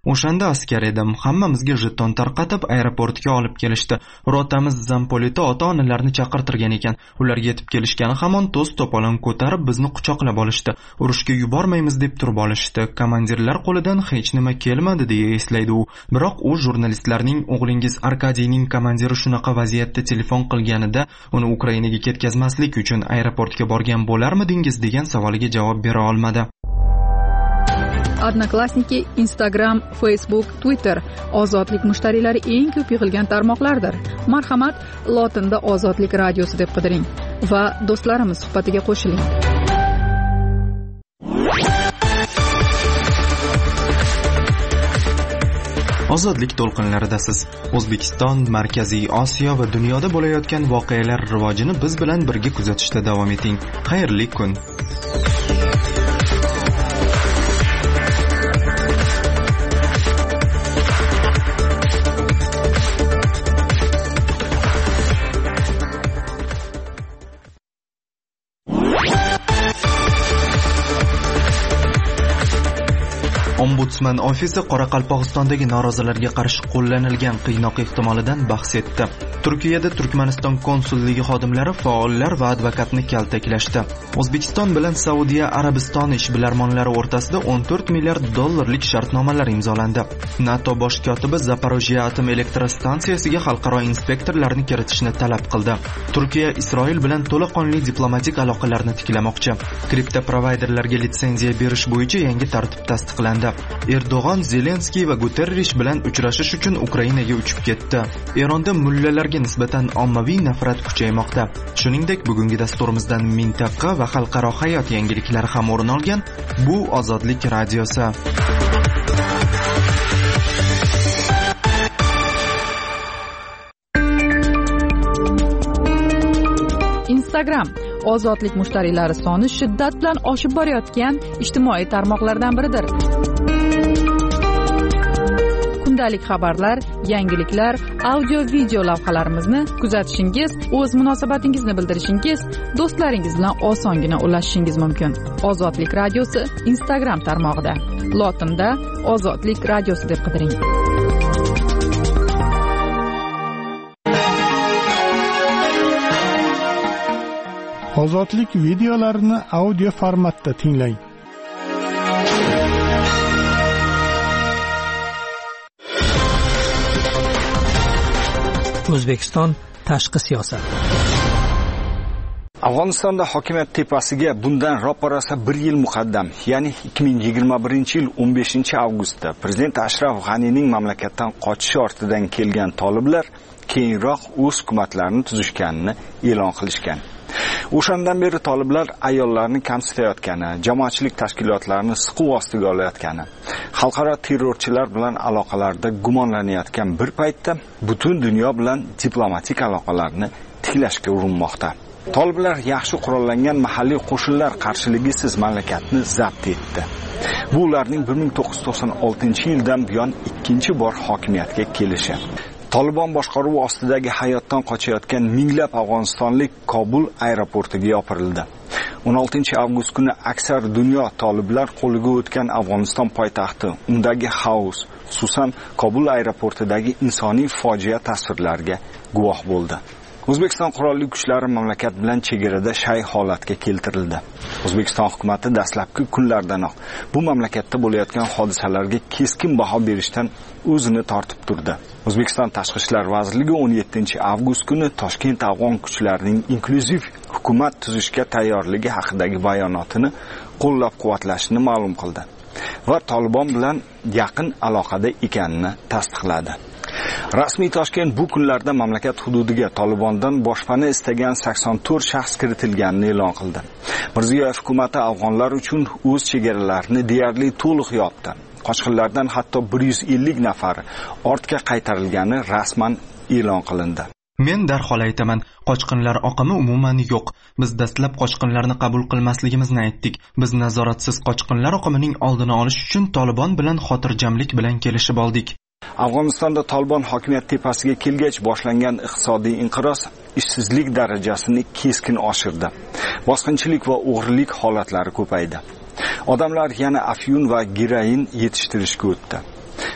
O'shanda askar edim. Hammamizga jeton tarqatib aeroportga olib kelishdi. Rotamiz Zampolida ota-onalarni chaqirtirgan ekan. Ular yetib kelishgani hamon to's to'polon ko'tarib bizni quchoqlab olishdi. Urushga yubormaymiz deb turib olishdi. Komandirlar qo'lidan hech nima kelmadi deya eslaydi u. Biroq u jurnalistlarning o'g'lingiz Arkadiyning komandiri shunaqa vaziyatda telefon qilganida uni Ukrainaga ketkazmaslik uchun aeroportga borgan bo'larmidingiz degan savoliga javob bera olmadi. Odnoklassniki, Instagram, Facebook, Twitter ozodlik mushtariylari eng ko'p yig'ilgan tarmoqlardir. Marhamat, lotinda Ozodlik radiosi deb qidiring va do'stlarimiz suhbatiga qo'shiling. Ozodlik to'lqinlaridasiz. O'zbekiston, Markaziy Osiyo va dunyoda bo'layotgan voqealar rivojini biz bilan birga kuzatishda davom eting. Xayrli kun. Ombudsman ofisi Qoraqalpog'istondagi norozilarga qarshi qo'llanilgan qiynoq ehtimolidan bahs etdi. Turkiyada Turkmaniston konsulligi xodimlari faollar va advokatni kaltaklashdi. O'zbekiston bilan Saudiya Arabistoni ishbilarmonlari o'rtasida o'n to'rt milliard dollarlik shartnomalar imzolandi. NATO bosh kotibi Zaporojye atom elektrostansiyasiga xalqaro inspektorlarni kiritishni talab qildi. Turkiya Isroil bilan to'laqonli diplomatik aloqalarni tiklamoqchi. Kriptoprovayderlarga litsenziya berish bo'yicha yangi tartib tasdiqlandi. Erdo'g'on Zelenskiy va Guterrish bilan uchrashish uchun Ukrainaga uchib ketdi. Eronda mullalarga nisbatan ommaviy nafrat kuchaymoqda. Shuningdek, bugungi dasturimizdan mintaqa va xalqaro hayot yangiliklari ham o'rin olgan. Bu Ozodlik radiosi. Instagram ozodlik mushtariylari soni shiddat bilan oshib borayotgan ijtimoiy tarmoqlardan biridir. Kundalik xabarlar, yangiliklar, audio-video lavhalarimizni kuzatishingiz, o'z munosabatingizni bildirishingiz, do'stlaringiz bilan osongina ulashishingiz mumkin. Ozodlik radiosi Instagram tarmog'ida. Lotinda Ozodlik radiosi deb qidiring. Ozodlik videolarini audio formatda tinglang. O'zbekiston tashqi siyosat. Afg'onistonda hokimiyat tepasiga bundan ro'parasa bir yil muqaddam, ya'ni ikki ming yigirma birinchi yil o'n beshinchi avgustda prezident Ashraf G'anining mamlakatdan qochishi ortidan kelgan toliblar keyinroq o'z hukumatlarini tuzishganini e'lon qilishgan. O'shandan beri toliblar ayollarni kamsitayotgani, jamoatchilik tashkilotlarini siquv ostiga olayotgani, xalqaro terrorchilar bilan aloqalarda gumonlanayotgan bir paytda butun dunyo bilan diplomatik aloqalarni tiklashga urinmoqda. Toliblar yaxshi qurollangan mahalliy qo'shinlar qarshiligisiz mamlakatni zabt etdi. Bu ularning bir ming to'qqiz yuz to'qson oltinchi yildan buyon ikkinchi bor hokimiyatga kelishi. Tolibon boshqaruvi ostidagi hayotdan qochayotgan minglab afg'onistonlik Kobul aeroportiga yopirildi. o'n oltinchi avgust kuni aksar dunyo toliblar qo'liga o'tgan Afg'oniston poytaxti, undagi xaos, xususan Kobul aeroportidagi insoniy fojia tasvirlariga guvoh bo'ldi. O'zbekiston qurolli kuchlari mamlakat bilan chegarada shay holatga keltirildi. O'zbekiston hukumatı dastlabki kunlardanoq bu mamlakatda bo'layotgan hodisalarga keskin baho berishdan o'zini tortib turdi. O'zbekiston Tashqi ishlar vazirligi o'n yettinchi avgust kuni Toshkent afg'on kuchlarining inklyuziv hukumat tuzishga tayyorligi haqidagi bayonotini qo'llab-quvvatlashini ma'lum qildi va Tolibon bilan yaqin aloqada ekanini tasdiqladi. Rasmiy Toshkent bu kunlarda mamlakat hududiga Tolibondan boshpana istagan sakson to'rt shaxs kiritilganini e'lon qildi. Mirziyoyev hukumatı afg'onlar uchun o'z chegaralarini deyarli to'liq yopdi. Qochqinlardan hatto bir yuz ellik nafar ortga qaytarilgani rasman e'lon qilindi. Men darhol aytaman, qochqinlar oqimi umuman yo'q. Biz dastlab qochqinlarni qabul qilmasligimizni aytdik. Biz nazoratsiz qochqinlar oqimining oldini olish uchun Tolibon bilan xotirjamlik bilan kelishib oldik. Afg'onistonda Tolibon hokimiyat tepasiga kelgach boshlangan iqtisodiy inqiroz ishsizlik darajasini keskin oshirdi. Bosqinchilik va o'g'rilik holatlari ko'paydi. Odamlar yana afyun va geroin yetishtirishga o'tdi.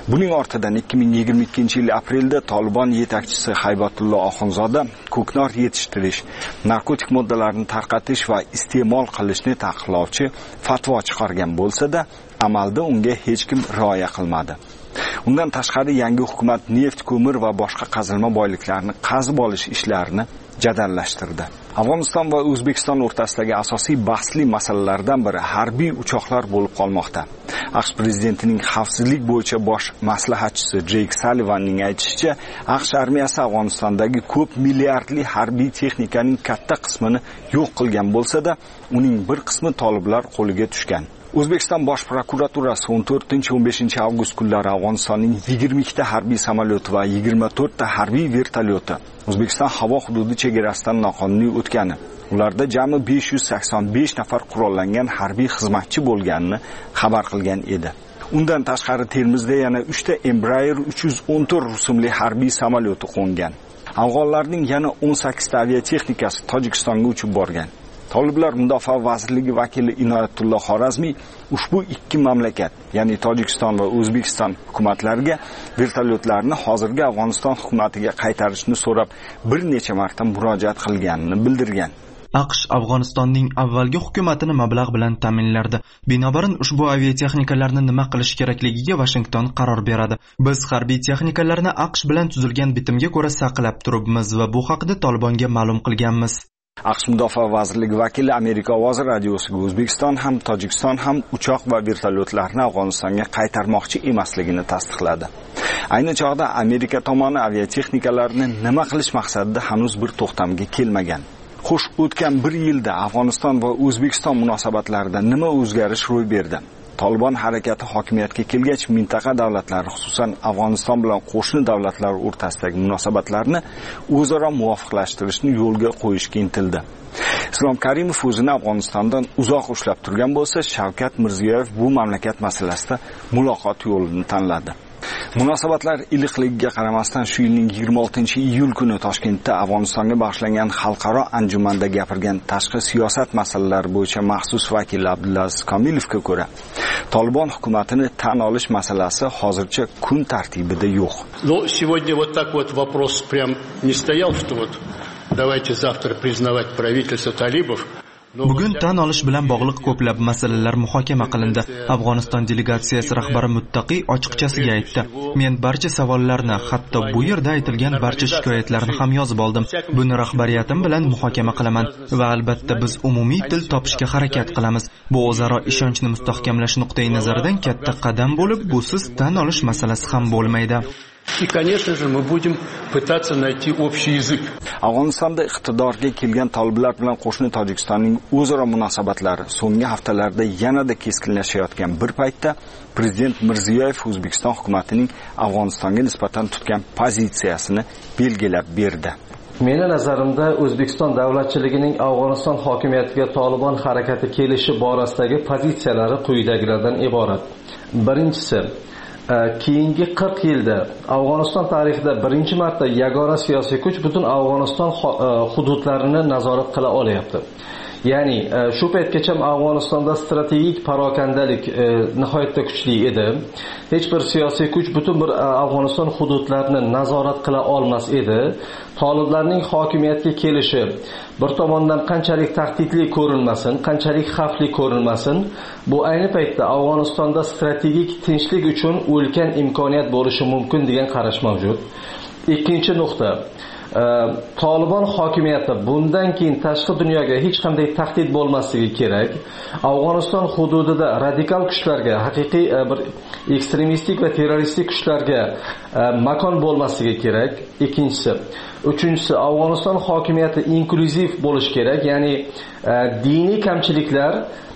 Buning ortidan ikki ming yigirma ikkinchi yil aprelda Tolibon yetakchisi Haybatullo Oxunzoda ko'knor yetishtirish, narkotik moddalarni tarqatish va iste'mol qilishni taqiqlovchi fatvo chiqargan bo'lsa-da, amalda unga hech kim rioya qilmadi. Undan tashqari yangi hukumat neft, ko'mir va boshqa qazilma boyliklarini qazib olish ishlarini jadallashtirdi. Afg'oniston va O'zbekiston o'rtasidagi asosiy bahsli masalalardan biri harbiy uchoqlar bo'lib qolmoqda. AQSh prezidentining xavfsizlik bo'yicha bosh maslahatchisi Jeyk Sallivanning aytishicha, AQSh armiyasi Afg'onistondagi ko'p milliardli harbiy texnikaning katta qismini yo'q qilgan bo'lsa-da, uning bir qismi toliblar qo'liga tushgan. O'zbekiston Bosh prokuraturasi o'n to'rtinchi o'n beshinchi avgust kunlari Afg'onistonning yigirma ikkita harbiy samolyot va yigirma to'rtta harbiy vertolyoti O'zbekiston havo hududi chegarasidan noqonuniy o'tgani, ularda jami besh yuz sakson besh nafar qurollangan harbiy xizmatchi bo'lganini xabar qilgan edi. Undan tashqari Termizda yana uchta Embraer uch yuz o'n to'rt rusumli harbiy samolyoti qo'ngan. Afg'onlarning yana o'n sakkizta aviatexnikasi Tojikistonga uchib borgan. Toliblar Mudofaa vazirligi vakili Inoyatullo Xorazmiy ushbu ikki mamlakat, ya'ni Tojikiston va O'zbekiston hukumatlariga vertolyotlarni hozirgi Afg'oniston hukumatiga qaytarishni so'rab bir necha marta murojaat qilganini bildirgan. AQSh Afg'onistonning avvalgi hukumatini mablag' bilan ta'minlardi. Binobarin ushbu aviatexnikalarni nima qilish kerakligiga Washington qaror beradi. Biz harbiy texnikalarni AQSh bilan tuzilgan bitimga ko'ra saqlab turibmiz va bu haqida Tolibonga ma'lum qilganmiz. AQSh Mudofaa vazirligi vakili Amerika ovozi radiosiga O'zbekiston ham Tojikiston ham uchoq va vertolyotlarni Afg'onistonga qaytarmoqchi emasligini tasdiqladi. Ayni chog'da Amerika tomoni aviatexnikalarni nima qilish maqsadida hanuz bir to'xtamga kelmagan. Xo'sh, o'tgan bir yilda Afg'oniston va O'zbekiston munosabatlarida nima o'zgarish ro'y berdi? Tolibon harakati hokimiyatga kelgach, mintaqa davlatlari, xususan Afg'oniston bilan qo'shni davlatlar o'rtasidagi munosabatlarni o'zaro muvofiqlashtirishni yo'lga qo'yishga intildi. Islom Karimov o'zini Afg'onistondan uzoq ushlab turgan bo'lsa, Shavkat Mirziyoyev bu mamlakat masalasida muloqot yo'lini tanladi. Munosabatlar iliqligiga qaramasdan shu yilning yigirma oltinchi iyul kuni Toshkentda Afg'onistonga bag'ishlangan xalqaro anjumanda gapirgan tashqi siyosat masalalari bo'yicha maxsus vakil Abdulaziz Komilovga ko'ra, Tolibon hukumatini tan olish masalasi hozircha kun tartibida yo'q. Но сегодня вот так вот вопрос прям не стоял, что вот давайте завтра признавать правительство талибов. Bugun tan olish bilan bog'liq ko'plab masalalar muhokama qilindi. Afg'oniston delegatsiyasi rahbari Muttaqi ochiqchasiga aytdi: "Men barcha savollarni, hatto bu yerda aytilgan barcha shikoyatlarni ham yozib oldim. Buni rahbariyatim bilan muhokama qilaman va albatta biz umumiy til topishga harakat qilamiz. Bu o'zaro ishonchni mustahkamlash nuqtai nazaridan katta qadam bo'lib, busiz tan olish masalasi ham bo'lmaydi." И, конечно же, мы будем пытаться найти общий языk. Afg'onistonda iqtidorga kelgan toliblar bilan qo'shni Tojikistonning o'zaro munosabatlari so'nggi haftalarda yanada keskinlashayotgan bir paytda prezident Mirziyoyev O'zbekiston hukumatining Afg'onistonga nisbatan tutgan pozitsiyasini belgilab berdi. Meni nazarimda O'zbekiston davlatchiligining Afg'oniston hokimiyatiga Tolibon harakati kelishi borasidagi pozitsiyalari quyidagilardan iborat. Birinchisi, keyingi qirq yilda Afg'oniston tarixida birinchi marta yagona siyosiy kuch butun Afg'oniston hududlarini nazorat qila olyapti. Ya'ni shu paytgacha Afg'onistonda strategik parokandalik nihoyatda kuchli edi. Hech bir siyosiy kuch butun bir Afg'oniston hududlarini nazorat qila olmas edi. Toliblarning hokimiyatga kelishi bir tomondan qanchalik tahdidli ko'rinmasin, qanchalik xavfli ko'rinmasin, bu ayni paytda Afg'onistonda strategik tinchlik uchun ulkan imkoniyat bo'lishi mumkin degan qarash mavjud. Ikkinchi nuqta, Tolibon hokimiyati bundan keyin tashqi dunyoga hech qanday tahdid bo'lmasligi kerak. Afg'oniston hududida radikal kuchlarga, haqiqiy bir ekstremistik va terroristik kuchlarga makon bo'lmasligi kerak. Ikkinchisi, uchinchisi, Afg'oniston hokimiyati inklyuziv bo'lish kerak, ya'ni diniy kamchiliklar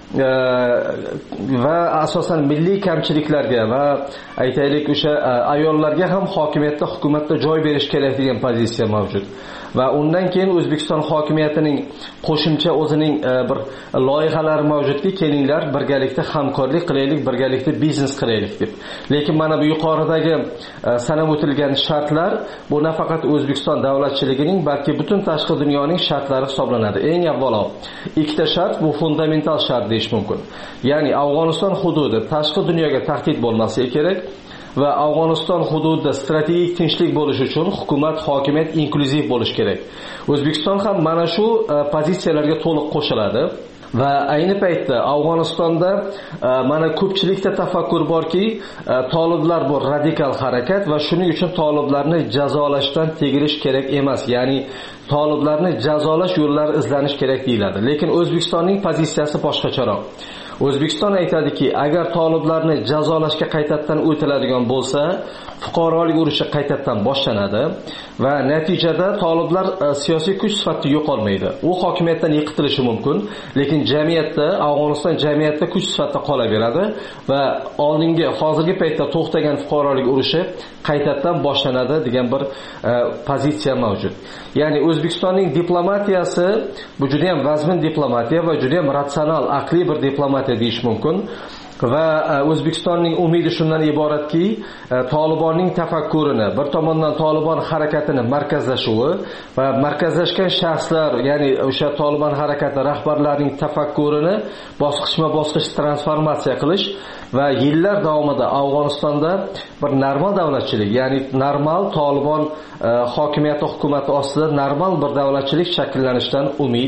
va asosan milliy kamchiliklarga va aytaylik o'sha ayollarga ham hokimiyatda, hukumatda joy berish kerak degan pozitsiya mavjud. Va undan keyin O'zbekiston hokimiyatining qo'shimcha o'zining bir loyihalari mavjudki, kelinglar birgalikda hamkorlik qilaylik, birgalikda biznes qilaylik deb. Lekin mana bu yuqoridagi sanab o'tilgan shartlar bu nafaqat O'zbekiston davlatchiligining, balki butun tashqi dunyoning shartlari hisoblanadi. Eng avvalo, ikkita shart, bu fundamental shart deyish mumkin. Ya'ni Afg'oniston hududi tashqi dunyoga tahdid bo'lmasligi kerak. va Afg'oniston hududida strategik tinchlik bo'lishi uchun hukumat, hokimiyat inklyuziv bo'lishi kerak. O'zbekiston ham mana shu pozitsiyalarga to'liq qo'shiladi. Va ayni paytda Afg'onistonda mana ko'pchilikda tafakkur borki, toliblar bu radikal harakat va shuning uchun toliblarni jazolashdan tegirish kerak emas. Ya'ni toliblarni jazolash yo'llari izlanish kerak deyiladi. Lekin O'zbekistonning pozitsiyasi boshqacharoq. O'zbekiston aytadiki, agar toliblarni jazolashga qaytadan o'tiladigan bo'lsa, fuqarolik urushi qaytadan boshlanadi va natijada toliblar siyosiy kuch sifatida yo'qolmaydi. U hokimiyatdan yiqitilishi mumkin, lekin jamiyatda, Afg'oniston jamiyatda kuch sifatida qolaveradi va oldingi hozirgi paytda to'xtagan fuqarolik urushi qaytadan boshlanadi degan bir pozitsiya mavjud. Ya'ni O'zbekistonning diplomatiyasi bu juda ham vazmin diplomatiya va juda ham ratsional, aqliy bir diplomatiya deyish mumkin. Va O'zbekistonning umidi shundan iboratki, Tolibonning tafakkurini, bir tomondan Tolibon harakatini markazlashuvi va markazlashgan shaxslar, ya'ni o'sha Tolibon harakati rahbarlarining tafakkurini bosqichma-bosqich transformatsiya qilish va yillar davomida Afg'onistonda bir normal davlatchilik, ya'ni normal Tolibon hokimiyati hukumati ostida normal bir davlatchilik shakllanishdan umid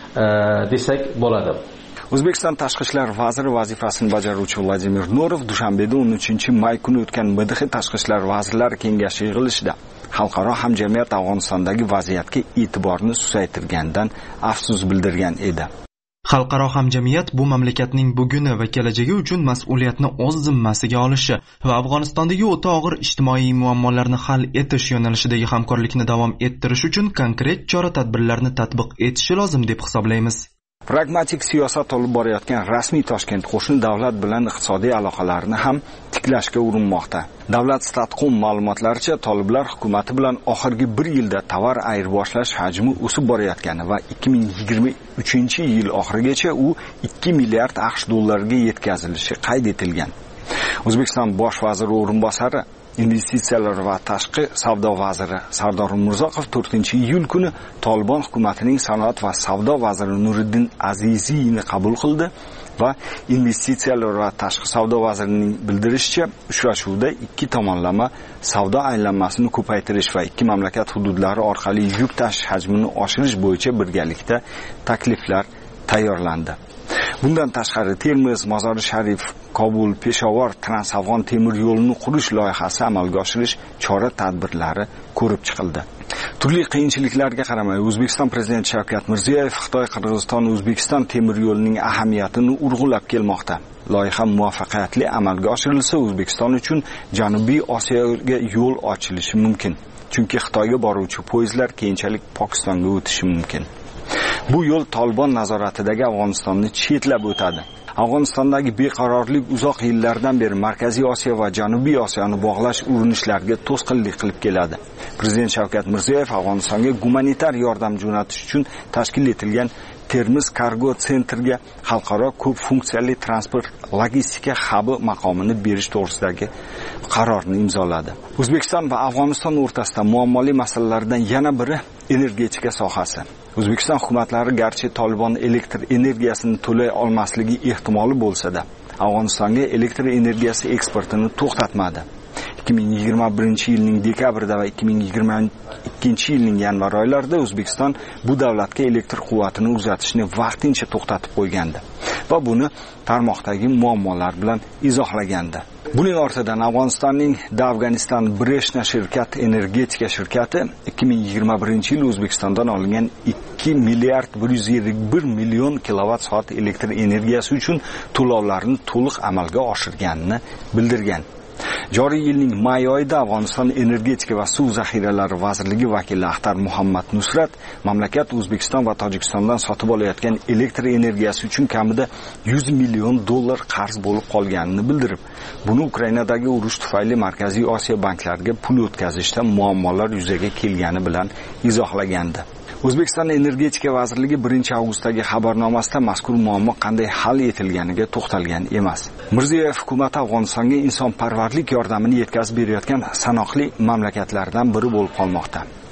desak bo'ladi. O'zbekiston Tashqi ishlar vaziri vazifasini bajaruvchi Vladimir Norov Dushanbeda o'n uchinchi may kuni o'tgan M D X Tashqi ishlar vazirlari kengashi yig'ilishida xalqaro hamjamiyat Afg'onistondagi vaziyatga e'tiborni susaytirgandan afsus bildirgan edi. Xalqaro hamjamiyat bu mamlakatning buguni va kelajagi uchun mas'uliyatni o'z zimmasiga olishi va Afg'onistondagi o'ta og'ir ijtimoiy muammolarni hal etish yo'nalishidagi hamkorlikni davom ettirish uchun konkret chora-tadbirlarni tatbiq etishi lozim deb hisoblaymiz. Pragmatik siyosat olib borayotgan rasmiy Toshkent qo'shni davlat bilan iqtisodiy aloqalarni ham tiklashga urinmoqda. Davlat statkom ma'lumotlaricha, toliblar hukumati bilan oxirgi bir yilda tovar ayirboshlash hajmi o'sib borayotgani va ikki ming yigirma uchinchi yil oxirigacha u ikki milliard AQSh dollariga yetkazilishi qayd etilgan. O'zbekiston bosh vaziri o'rinbosari, investitsiyalar va tashqi savdo vaziri Sardor Umurzoqov to'rtinchi iyul kuni Tolibon hukumatining sanoat va savdo vaziri Nuriddin Aziziyni qabul qildi va investitsiyalar va tashqi savdo vazirining bildirishicha, uchrashuvda ikki tomonlama savdo aylanmasini ko'paytirish va ikki mamlakat hududlari orqali yuk tashish hajmini oshirish bo'yicha birgalikda takliflar tayyorlandi. Bundan tashqari Termiz, Mozori Sharif, Kobul, Peshawar transafg'on temir yo'lini qurish loyihasi amalga oshirish chora-tadbirlari ko'rib chiqildi. Turli qiyinchiliklarga qaramay O'zbekiston prezidenti Shavkat Mirziyoyev Xitoy, Qirg'iziston, O'zbekiston temir yo'lining ahamiyatini urg'ulab kelmoqda. Loyiha muvaffaqiyatli amalga oshirilsa, O'zbekiston uchun Janubiy Osiyoga yo'l ochilishi mumkin. Chunki Xitoyga boruvchi poyezdlar keyinchalik Pokistonga o'tishi mumkin. Bu yo'l Tolibon nazoratidagi Afg'onistonni chetlab o'tadi. Afg'onistondagi beqarorlik uzoq yillardan beri Markaziy Osiyo va Janubiy Osiyoni bog'lash urinishlariga to'sqinlik qilib keladi. Prezident Shavkat Mirziyoyev Afg'onistonga gumanitar yordam jo'natish uchun tashkil etilgan Termiz Kargo Centerga xalqaro ko'p funksiyali transport logistika hubi maqomini berish to'g'risidagi qarorni imzoladi. O'zbekiston va Afg'oniston o'rtasida muammoli masalalardan yana biri energetika sohasi. O'zbekiston hukumatlari garchi Tolibon elektr energiyasini to'lay olmasligi ehtimoli bo'lsa-da, Afg'onistonga elektr energiyasi eksportini to'xtatmadi. ikki ming yigirma birinchi yilning dekabrida va ikki ming yigirma ikkinchi yilning yanvar oylarida O'zbekiston bu davlatga elektr quvvatini uzatishni vaqtincha to'xtatib qo'ygandi va buni tarmoqdagi muammolar bilan izohlagandi. Buning ortidan Afg'onistonning The Afghanistan Breshna shirkat energetika shirkati ikki ming yigirma birinchi yil O'zbekistondan olingan ikki milliard bir yuz ellik bir million kilovat soat elektr energiyasi uchun to'lovlarni to'liq amalga oshirganini bildirgan. Joriy yilning may oyida Afg'oniston energetika va suv zaxiralari vazirligi vakili Axtar Muhammad Nusrat mamlakat O'zbekiston va Tojikistondan sotib olayotgan elektr energiyasi uchun kamida yuz million dollar qarz bo'lib qolganini bildirib, buni Ukrainadagi urush tufayli Markaziy Osiyo banklariga pul o'tkazishda muammolar yuzaga kelgani bilan izohlagandi. O'zbekiston energetika vazirligi birinchi avgustdagi xabarnomasida mazkur muammo qanday hal etilganiga to'xtalgan emas. Mirziyoyev hukumati Afg'onistonga insonparvarlik yordamini yetkazib berayotgan sanoqli mamlakatlardan biri bo'lib qolmoqda.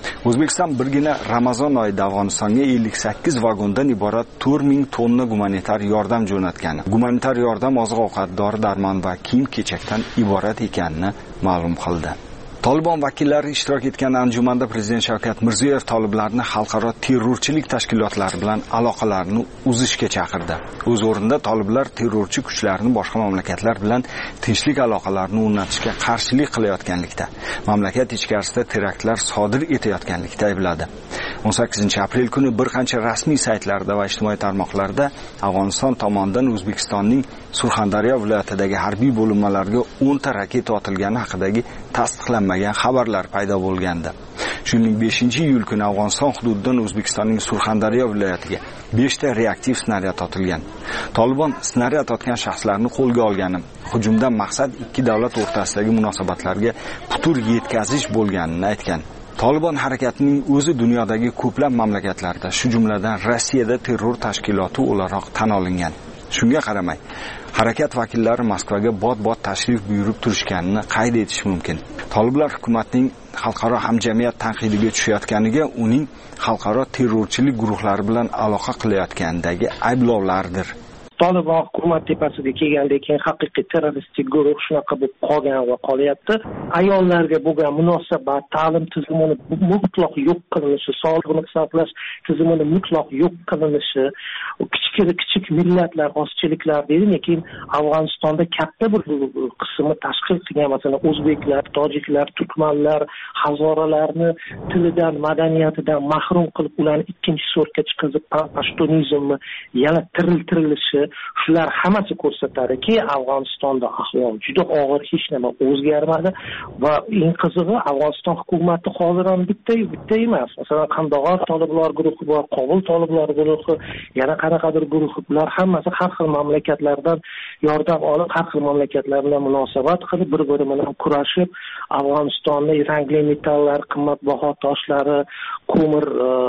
O'zbekiston birgina Ramazon oyida Afg'onistonga ellik sakkiz vagondan iborat to'rt ming tonna gumanitar yordam jo'natgani, gumanitar yordam oziq-ovqat, dori-darmon va kiyim-kechakdan iborat ekanini ma'lum qildi. Tolibon vakillari ishtirok etgan anjumanda prezident Shavkat Mirziyoyev toliblarni xalqaro terrorchilik tashkilotlari bilan aloqalarni uzishga chaqirdi. O'z o'rnida toliblar terrorchi kuchlarni boshqa mamlakatlar bilan tinchlik aloqalarini o'rnatishga qarshilik qilayotganlikda, mamlakat ichkarisida teraktlar sodir etayotganlikda aybladi. o'n sakkizinchi aprel kuni bir qancha rasmiy saytlarda va ijtimoiy tarmoqlarda Afg'oniston tomonidan O'zbekistonning Surxondaryo viloyatidagi harbiy bo'linmalarga o'n ta raketa otilgani haqidagi tasdiqlanmagan xabarlar paydo bo'lgandi. Shuningdek beshinchi iyul kuni Afg'oniston hududidan O'zbekistonning Surxondaryo viloyatiga besh ta reaktiv snaryad otilgan. Tolibon snaryad otgan shaxslarni qo'lga olgani, hujumdan maqsad ikki davlat o'rtasidagi munosabatlarga putur yetkazish bo'lganini aytgan. Tolibon harakatining o'zi dunyodagi ko'plab mamlakatlarda, shu jumladan Rossiyada terror tashkiloti o'laroq tan olingan. Shunga qaramay, harakat vakillari Moskvaga bot-bot tashrif buyurib turishganini qayd etish mumkin. Toliblar hukumatning xalqaro hamjamiyat tanqidiga tushayotganiga uning xalqaro terrorchilik guruhlari bilan aloqa qilayotganidagi ayblovlardir. Tolibon hukumat tepasiga kelgandan keyin haqiqiy terroristik guruh shunaqa bo'lib qolgan va qolyapti. Ayollarga bo'lgan munosabat, ta'lim tizimini mutlaq yo'q qilinishi, sog'liqni saqlash tizimini mutlaq yo'q qilinishi, kichik kichik millatlar, ozchiliklar deydi, lekin Afg'onistonda katta bir qismi tashkil qilgan, masalan, o'zbeklar, tojiklar, turkmanlar, hazoralarni tilidan, madaniyatidan mahrum qilib, ularni ikkinchi sortga chiqarib, pashtunizmni yana tiriltirilishi, shular hammasi ko'rsatadiki, Afg'onistonda ahvol juda og'ir, hech nima o'zgarmadi va eng qizig'i, Afg'oniston hukumati hozir ham bitta bitta emas. Masalan, Qandog'or toliblar guruhi bor, Qobul toliblar guruhi, yana qanaqadir guruh, bular hammasi har xil mamlakatlardan yordam olib, har xil mamlakatlar bilan munosabat qilib, bir-biri bilan kurashib, Afg'onistonning rangli metallar, qimmatbaho toshlari, ko'mir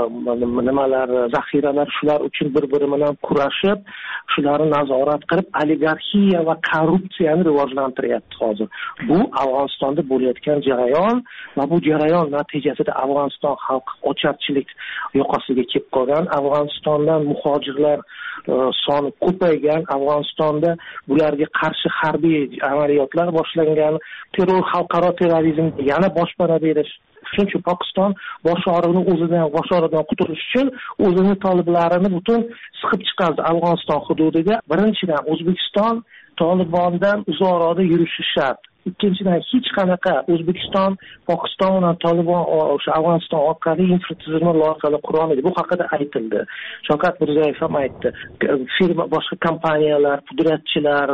nimalar, zaxiralar, shular uchun bir-biri bilan kurashib, shularni nazorat qilib, oligarxiya va korrupsiyani rivojlantiryapti hozir. Bu Afg'onistonda bo'layotgan jarayon va bu jarayon natijasida Afg'oniston xalqi ocharchilik yoqasiga kelib qolgan. Afg'onistondan muhojirlar soni ko'paygan. Afg'onistonda bularga qarshi harbiy amaliyotlar boshlangan. Terror, xalqaro terrorizmga yana boshpana berish. Shuning uchun Pokiston bosh og'rig'ini o'zidan, bosh og'rig'idan qutulish uchun o'zini toliblarini butun siqib chiqardi Afg'oniston hududiga. Birinchidan, O'zbekiston Tolibondan uzoqroqda yurishi shart. Ikkinchidan, hech qanaqa O'zbekiston Pokiston bilan Tolibon o'sha Afg'oniston orqali infratuzilma loyihalar qura olmaydi. Bu haqida aytildi. Shavkat Mirziyoyev ham aytdi. Firma, boshqa kompaniyalar, pudratchilar,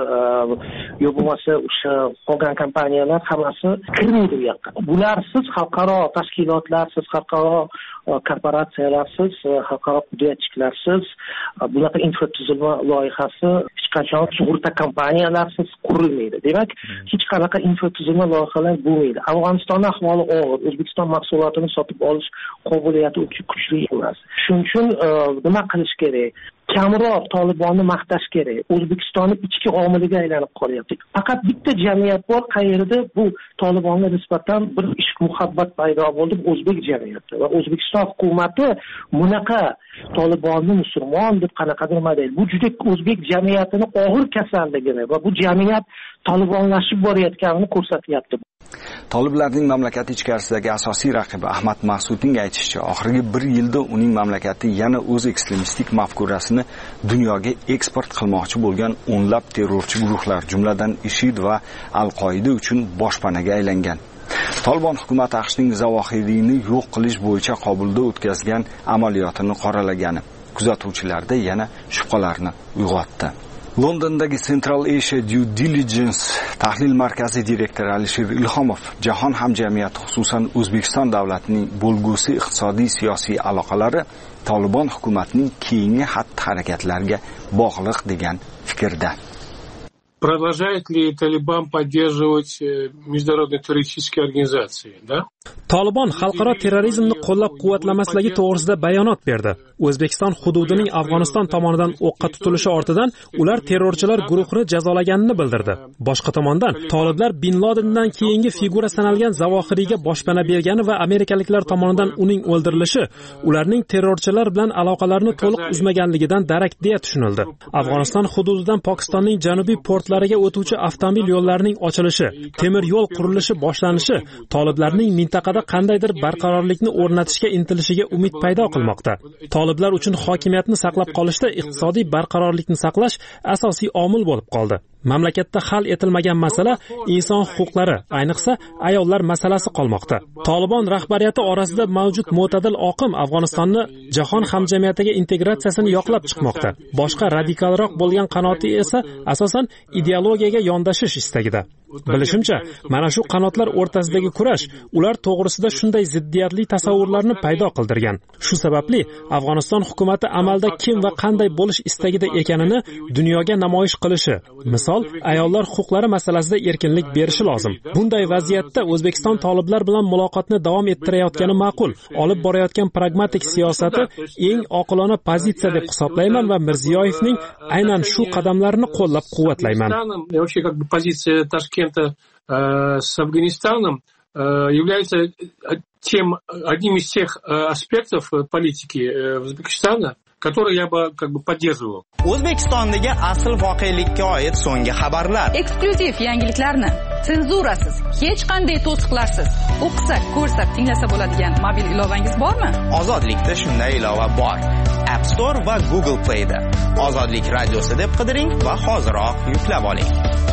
yo bo'lmasa o'sha qolgan kompaniyalar hammasi kirmaydi bu yoqqa. Bularsiz xalqaro tashkilotlarsiz, xalqaro korporatsiyalarsiz, xalqaro pudratchilarsiz, bunaqa infratuzilma loyihasi hech qachon sug'urta kompaniyalarsiz qurilmaydi. Demak, hech qanaqa infratuzilma loyihalar bo'lmaydi. Afg'onistonda ahvoli og'ir. O'zbekiston mahsulotini sotib olish qobiliyati kuchli emas. Shuning uchun nima qilish kerak? Kamroq Tolibonni maqtash kerak. O'zbekistonni ichki omiliga aylanib qolyapti. Faqat bitta jamiyat bor, qayerda bu Tolibonga nisbatan bir ishq muhabbat paydo bo'ldi, o'zbek jamiyati. Va O'zbekiston hukumati bunaqa Tolibonni musulmon deb qanaqadir nima deydi. Bu juda o'zbek jamiyatini og'ir kasalligini va bu jamiyat tolibonlashib borayotganini ko'rsatyapti. Toliblarning mamlakat ichkarisidagi asosiy raqibi Ahmad Mas'udning aytishicha, oxirgi bir yilda uning mamlakati yana o'z ekstremistik mafkurasini dunyoga eksport qilmoqchi bo'lgan o'nlab terrorchi guruhlar, jumladan IShID va Al-Qoida uchun boshpanaga aylangan. Tolibon hukumati AQShning Zavohiriyni yo'q qilish bo'yicha Qobulda o'tkazgan amaliyotini qoralagani kuzatuvchilarda yana shubhalarni uyg'otdi. Londondagi Central Asia Due Diligence tahlil markazi direktori Alisher Ilhomov jahon hamjamiyati, xususan O'zbekiston davlatining bo'lgusi iqtisodiy siyosiy aloqalari Tolibon hukumatining keyingi xatti-harakatlariga bog'liq degan fikrda. Продолжает ли Талибан поддерживать международные террористические организации, да? Tolibon xalqaro terrorizmni qo'llab-quvvatlamasligi to'g'risida bayonot berdi. O'zbekiston hududining Afg'oniston tomonidan o'qqa tutilishi ortidan ular terrorchilar guruhini jazolaganini bildirdi. Boshqa tomondan, toliblar Bin Ladendan keyingi figura sanalgan Zavohiriyga boshpana bergani va amerikaliklar tomonidan uning o'ldirilishi ularning terrorchilar bilan aloqalarini to'liq uzmaganligidan darak deya tushunildi. Afg'oniston hududidan Pokistonning janubiy portlariga o'tuvchi avtomobil yo'llarining ochilishi, temir yo'l qurilishi boshlanishi toliblarning mintaqada qandaydir barqarorlikni o'rnatishga intilishiga umid paydo qilmoqda. Toliblar uchun hokimiyatni saqlab qolishda iqtisodiy barqarorlikni saqlash asosiy omil bo'lib qoldi. Mamlakatda hal etilmagan masala inson huquqlari, ayniqsa ayollar masalasi qolmoqda. Tolibon rahbariyati orasida mavjud mo'tadil oqim Afg'onistonni jahon hamjamiyatiga integratsiyasini yoqlab chiqmoqda. Boshqa radikalroq bo'lgan qanoti esa asosan ideologiyaga yondashish istagida. Bilishimcha, mana shu qanotlar o'rtasidagi kurash ular to'g'risida shunday ziddiyatli tasavvurlarni paydo qildirgan. Shu sababli Afg'oniston hukuomati amalda kim va qanday bo'lish istagida ekanini dunyoga namoyish qilishi, misol, ayollar huquqlari masalasida erkinlik berishi lozim. Bunday vaziyatda O'zbekiston toliblar bilan muloqotni davom ettirayotgani ma'qul. Olib borayotgan pragmatik siyosati eng oqilona pozitsiya deb hisoblayman va Mirziyoyevning aynan shu qadamlarini qo'llab-quvvatlayman. Ташкента э, с Афганистаном э, является тем, одним из тех э, аспектов политики э, Узбекистана, который я бы как бы поддерживал. O'zbekistondagi asl voqelikka oid so'nggi xabarlar. Eksklyuziv yangiliklarni senzurasiz, hech qanday to'siqlarsiz o'qisak, ko'rsak, tinglasa bo'ladigan mobil ilovangiz bormi? Ozodlikda shunday ilova bor. App Store va Google Play da. Ozodlik radiosi deb qidiring va hoziroq yuklab oling.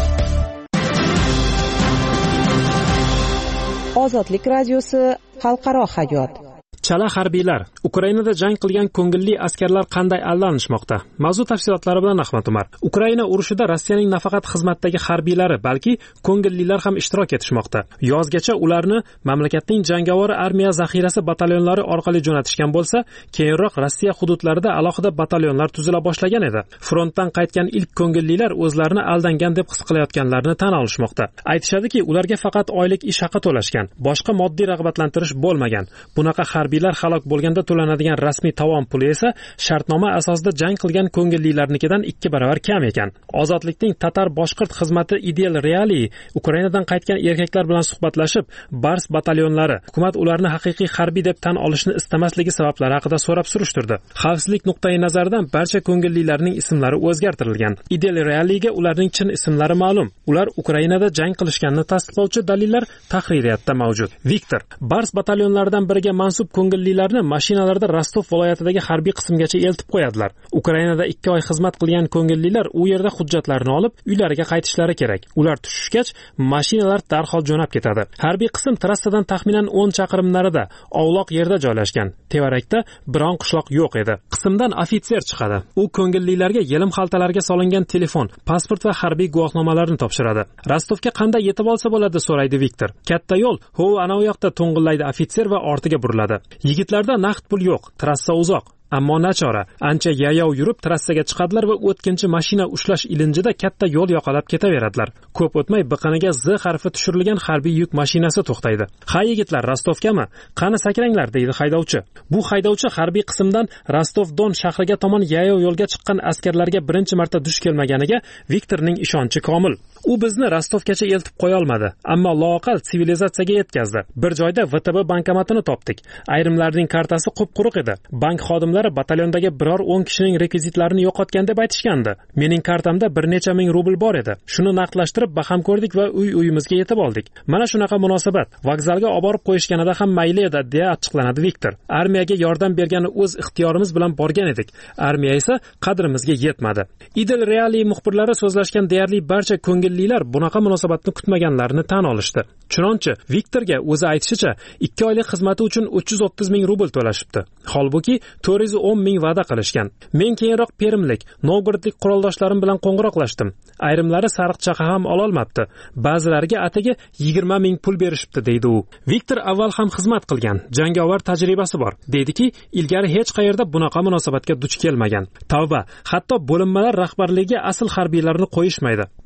Ozodlik radiosi xalqaro hayot. Chala harbiylar, Ukrainada jang qilgan ko'ngilli askarlar qanday aldanishmoqda? Mavzu tafsilotlari bilan Ahmad Umar. Ukraina urushida Rossiyaning nafaqat xizmatdagi harbiylari, balki ko'ngillilar ham ishtirok etishmoqda. Yozgacha ularni mamlakatning jangovar armiya zaxirasi batalyonlari orqali jo'natishgan bo'lsa, keyinroq Rossiya hududlarida alohida batalyonlar tuzila boshlagan edi. Frontdan qaytgan ilk ko'ngillilar o'zlarini aldangan deb his qilayotganlarini tan olishmoqda. Aytishadiki, ularga faqat oylik ish haqi to'lashgan, boshqa moddiy rag'batlantirish bo'lmagan. Bunaqa harbiy halok bo'lganda to'lanadigan rasmiy tovon puli esa shartnoma asosida jang qilgan ko'ngillilarnikidan ikki barobar kam ekan. Ozodlikning tatar boshqirt xizmati Idel Reali Ukrainadan qaytgan erkaklar bilan suhbatlashib, Bars batalyonlari hukumat ularni haqiqiy harbiy deb tan olishni istamasligi sabablari haqida so'rab surishtirdi. Xavfsizlik nuqtai nazaridan barcha ko'ngillilarning ismlari o'zgartirilgan. Idel Realiga ularning chin ismlari ma'lum. Ular Ukrainada jang qilishganini tasdiqlovchi dalillar tahririyatda mavjud. Viktor Bars batalyonlaridan biriga mansub ko'ngillilarni mashinalarda Rostov viloyatidagi harbiy qismgacha eltib qo'yadilar. Ukrainada ikki oy xizmat qilgan ko'ngillilar u yerda hujjatlarini olib, uylariga qaytishlari kerak. Ular tushishgach, mashinalar darhol jo'nab ketadi. Harbiy qism trassadan taxminan o'n chaqirim narida, ovloq yerda joylashgan. Tevarakda biron qishloq yo'q edi. Qismdan ofitser chiqadi. U ko'ngillilarga yelim xaltalarga solingan telefon, pasport va harbiy guvohnomalarni topshiradi. Rostovga qanday yetib olsa bo'ladi, so'raydi Viktor. Katta yo'l, ho, ana u yoqda to'ng'illaydi ofitser va ortiga buriladi. Yigitlarda naqd pul yo'q, trassa uzoq. Ammo nachora, ancha yayov yurib trassaga chiqadilar va o'tkinchi mashina ushlash ilinjida katta yo'l yoqalab ketaveradilar. Ko'p o'tmay biqiniga Z harfi tushirilgan harbiy yuk mashinasi to'xtaydi. "Ha yigitlar, Rostovgami? Qani sakranglar", deydi haydovchi. Bu haydovchi harbiy qismdan Rostov-Don shahriga tomon yayov yo'lga chiqqan askarlarga birinchi marta duch kelmaganiga Viktorning ishonchi komil. U bizni Rostovgacha eltib qo'ya olmadi, ammo loaqal sivilizatsiyaga yetkazdi. Bir joyda V T B bankomatini topdik. Ayrimlarning kartasi qup-quruq edi. Bank xodimlari batalyondagi biror o'n kishining rekvizitlarini yo'qotgan deb aytishgandi. Mening kartamda bir necha ming rubl bor edi. Shuni naqdlashtirib baham ko'rdik va uy-uyimizga yetib oldik. Mana shunaqa munosabat. Vokzalga olib borib qo'yishganida ham mayli edi, deya achchiqlanadi Viktor. Armiyaga yordam bergani o'z ixtiyorimiz bilan borgan edik. Armiya esa qadrimizga yetmadi. Idel Reali muxbirlari so'zlashgan deyarli barcha ko'ngillilar bunaqa munosabatni kutmaganlarini tan olishdi. Chunonchi Viktorga o'zi aytishicha, ikki oylik xizmati uchun uch yuz o'ttiz ming rubl to'lashibdi. Holbuki to'rt yuz o'n ming va'da qilishgan. Men keyinroq Permlik, Novgorodlik quroldoshlarim bilan qo'ng'iroqlashdim. Ayrimlari sariq chaqa ham ola olmabdi. Ba'zilariga atigi yigirma ming pul berishibdi, deydi u. Viktor avval ham xizmat qilgan, jangovar tajribasi bor. Deydiki, ilgari hech qayerda bunaqa munosabatga duch kelmagan. Tavba, hatto bo'linmalar rahbarligiga asl harbiylarni qo'yishmaydi. Bizning rota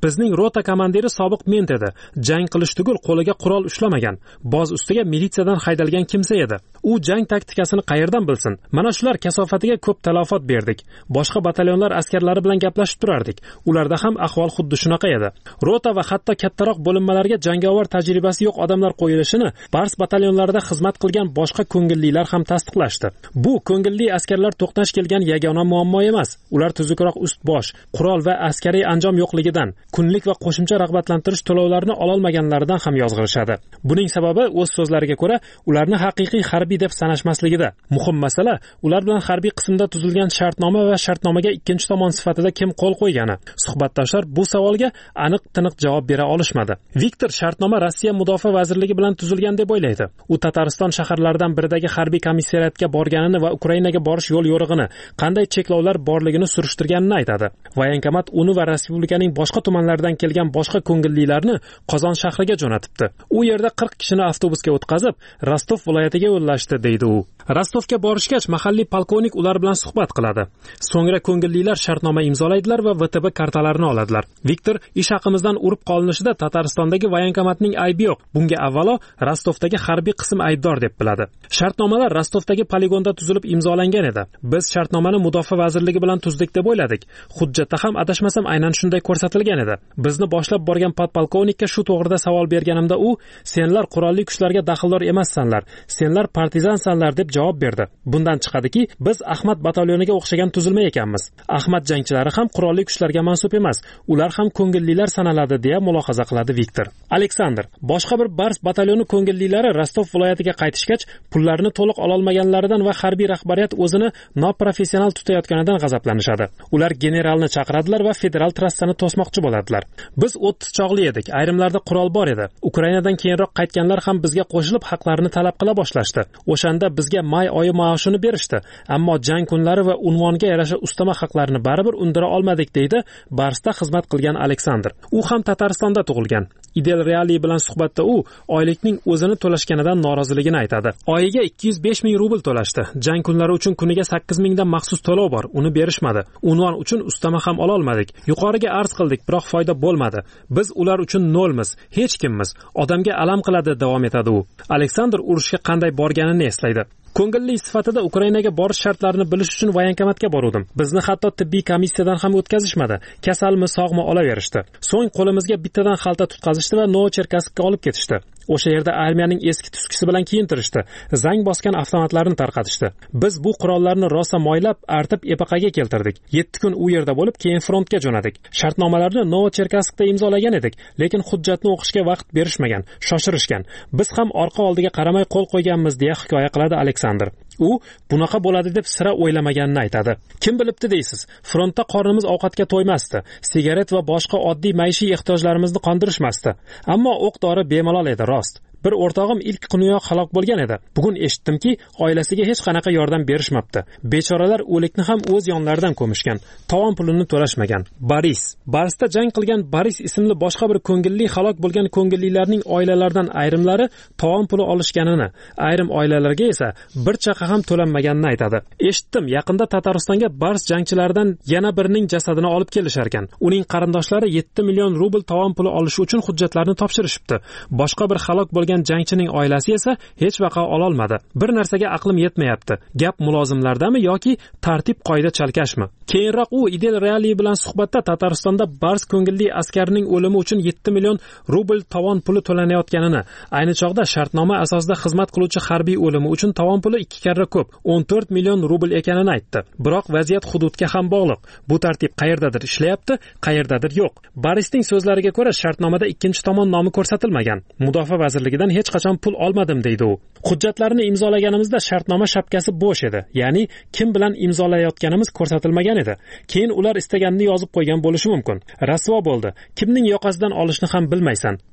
rota komandiri sobiq ment edi. Jang qilish tugul qo'liga qurol ushlamagan. Boz ustiga militsiyadan haydalgan kimsa edi. U jang taktikasini qayerdan bilsin? Mana shular kasofatiga ko'p talafot berdik. Boshqa batalyonlar askarlari bilan gaplashib turardik. Ularda ham ahvol xuddi shunaqa edi. Rota va hatto kattaroq bo'linmalarga jangovar tajribasi yo'q odamlar qo'yilishini Bars batalyonlarida xizmat qilgan boshqa ko'ngillilar ham tasdiqlashdi. Bu ko'ngilli askarlar to'qnash kelgan yagona muammo emas. Ular tuzukroq ust-bosh, qurol va askariy anjom yo'qligidan, kunlik va qo'shimcha rag'batlantirish to'lovlarini ololmaganlaridan ham yozg'irishadi. Buning sababi o'z so'zlariga ko'ra, ularni haqiqiy harbiy deb sanashmasligida. Muhim masala ular bilan harbiy qismda tuzilgan shartnoma va shartnomaga ikkinchi tomon sifatida kim qo'l qo'ygani. Suhbatdoshlar bu savolga aniq-tiniq javob bera olishmadi. Viktor shartnoma Rossiya mudofaa vazirligi bilan tuzilgan deb o'ylaydi. U Tatariston shaharlaridan biridagi harbiy komissariyatga borganini va Ukrainaga borish yo'l yo'rig'ini, qanday cheklovlar borligini surishtirganini aytadi. Voyankomat uni va respublikaning boshqa tumanlaridan kelgan boshqa ko'ngillilarni Qozon shahriga jo'natibdi. U yerda qirq kishini avtobusga o'tkazib, Rostov viloyatiga yo'llashdi, deydi u. Rostovga borishgach, mahalliy polkovnik ular bilan suhbat qiladi. So'ngra ko'ngillilar shartnoma imzolaydilar va V T B kartalarini oladilar. Viktor ish haqimizdan urib qolinishida Tataristondagi voyankomatning aybi yo'q. Bunga avvalo Rostovdagi harbiy qism aybdor deb biladi. Shartnomalar Rostovdagi poligonda tuzilib imzolangan edi. Biz shartnomani mudofaa vazirligi bilan tuzdik deb o'yladik. Hujjatda ham adashmasam aynan shunday ko'rsatilgan edi. Bizni boshlab borgan podpolkovnikka shu to'g'rida savol berganimda u, senlar qurolli kuchlarga daxldor emassanlar, senlar partizansanlar deb javob berdi. Bundan chiqadiki, biz Ahmad batalyoniga o'xshagan tuzilma ekanmiz. Ahmad jangchilari ham qurolli kuchlarga mansub emas, ular ham ko'ngillilar sanaladi deya mulohaza qiladi Viktor. Aleksandr, boshqa bir Bars batalyoni ko'ngillilari Rostov viloyatiga qaytishgach, pullarni to'liq ololmaganlaridan va harbiy rahbariyat o'zini noprofessional tutayotganidan g'azablanishadi. Ular generalni chaqiradilar va federal trassani to'smoqchi bo'ladilar. Biz o'ttiz chog'li edik, ayrimlarda qurol bor edi. Ukrainadan keyinroq qaytganlar ham bizga qo'shilib haqlarini talab qila boshlashdi. O'shanda bizga may oyi maoshini berishdi, ammo jang kunlari va unvonga yarasha ustama haqlarini baribir undira olmadik, deydi Barsda xizmat qilgan Aleksandr. U ham Tataristonda tug'ilgan. Idel Reali bilan suhbatda u oylikning o'zini to'lashganidan noroziligini aytadi. Oyiga ikki yuz besh ming rubl to'lashdi. Jang kunlari uchun kuniga sakkiz ming dan maxsus to'lov bor, uni berishmadi. Unvon uchun ustama ham ola olmadik. Yuqoriga arz qildik, biroq foyda bo'lmadi. Biz ular uchun nolmiz, hech kimmiz. Odamga alam qiladi, davom etadi u. Aleksandr urushga qanday borganini eslaydi. Ko'ngilli sifatida Ukrainaga borish shartlarini bilish uchun voyankomatga bordim. Bizni hatto tibbiy komissiyadan ham o'tkazishmadi. Kasalmi, sog'mi olaverishdi. So'ng qo'limizga bittadan xalta tutqazishdi va Novocherkasskka olib ketishdi. O'sha yerda armiyaning eski tuskisi bilan kiyintirishdi. Zang bosgan avtomatlarni tarqatishdi. Biz bu qurollarni rosa moylab, artib epaqaga keltirdik. yetti kun u yerda bo'lib, keyin frontga jo'nadik. Shartnomalarni Novocherkasskda imzolagan edik, lekin hujjatni o'qishga vaqt berishmagan, shoshirishgan. Biz ham orqa oldiga qaramay qo'l qo'yganmiz, deya hikoya qiladi Aleksandr. U bunaqa bo'ladi deb sira o'ylamaganini aytadi. Kim bilibdi deysiz? Frontda qornimiz ovqatga to'ymasdi. Sigaret va boshqa oddiy maishiy ehtiyojlarimizni qondirishmasdi. Ammo o'q-dori bemalol edi, rost. Bir o'rtog'im ilk kuniyoq halok bo'lgan edi. Bugun eshitdimki, oilasiga hech qanaqa yordam berishmabdi. Bechoralar o'likni ham o'z yonlaridan ko'mishgan. Tovon pulini to'lashmagan. Boris. Barsda jang qilgan Boris ismli boshqa bir ko'ngilli halok bo'lgan ko'ngillilarning oilalaridan ayrimlari tovon puli olishganini, ayrim oilalarga esa bir chaqa ham to'lanmaganini aytadi. Eshitdim, yaqinda Tataristonga Bars jangchilaridan yana birining jasadini olib kelishar ekan. Uning qarindoshlari yetti million rubl tovon puli olish uchun hujjatlarni topshirishibdi. Boshqa bir halok bo'lgan jangchining oilasi esa hech vaqa ola olmadi. Bir narsaga aqlim yetmayapti. Gap mulozimlardami yoki tartib qoida chalkashmi? Keyinroq u Idel Reali bilan suhbatda Tataristonda Bars ko'ngilli askarining o'limi uchun yetti million rubl tovon puli to'lanayotganini, ayni chog'da shartnoma asosida xizmat qiluvchi harbiy o'limi uchun tovon puli ikki karra ko'p, o'n to'rt million rubl ekanini aytdi. Biroq vaziyat hududga ham bog'liq. Bu tartib qayerdadir ishlayapti, qayerdadir yo'q. Borisning so'zlariga ko'ra, shartnomada ikkinchi tomon nomi ko'rsatilmagan. Mudofaa vazirligidan hech qachon pul olmadim, deydi u. Hujjatlarni imzolaganimizda shartnoma shapkasi bo'sh edi, ya'ni kim bilan imzolayotganimiz ko'rsatilmagan edi. Keyin ular istaganini yozib qo'ygan bo'lishi mumkin. Rasvo bo'ldi. Kimning yoqasidan olishni ham bilmaysan.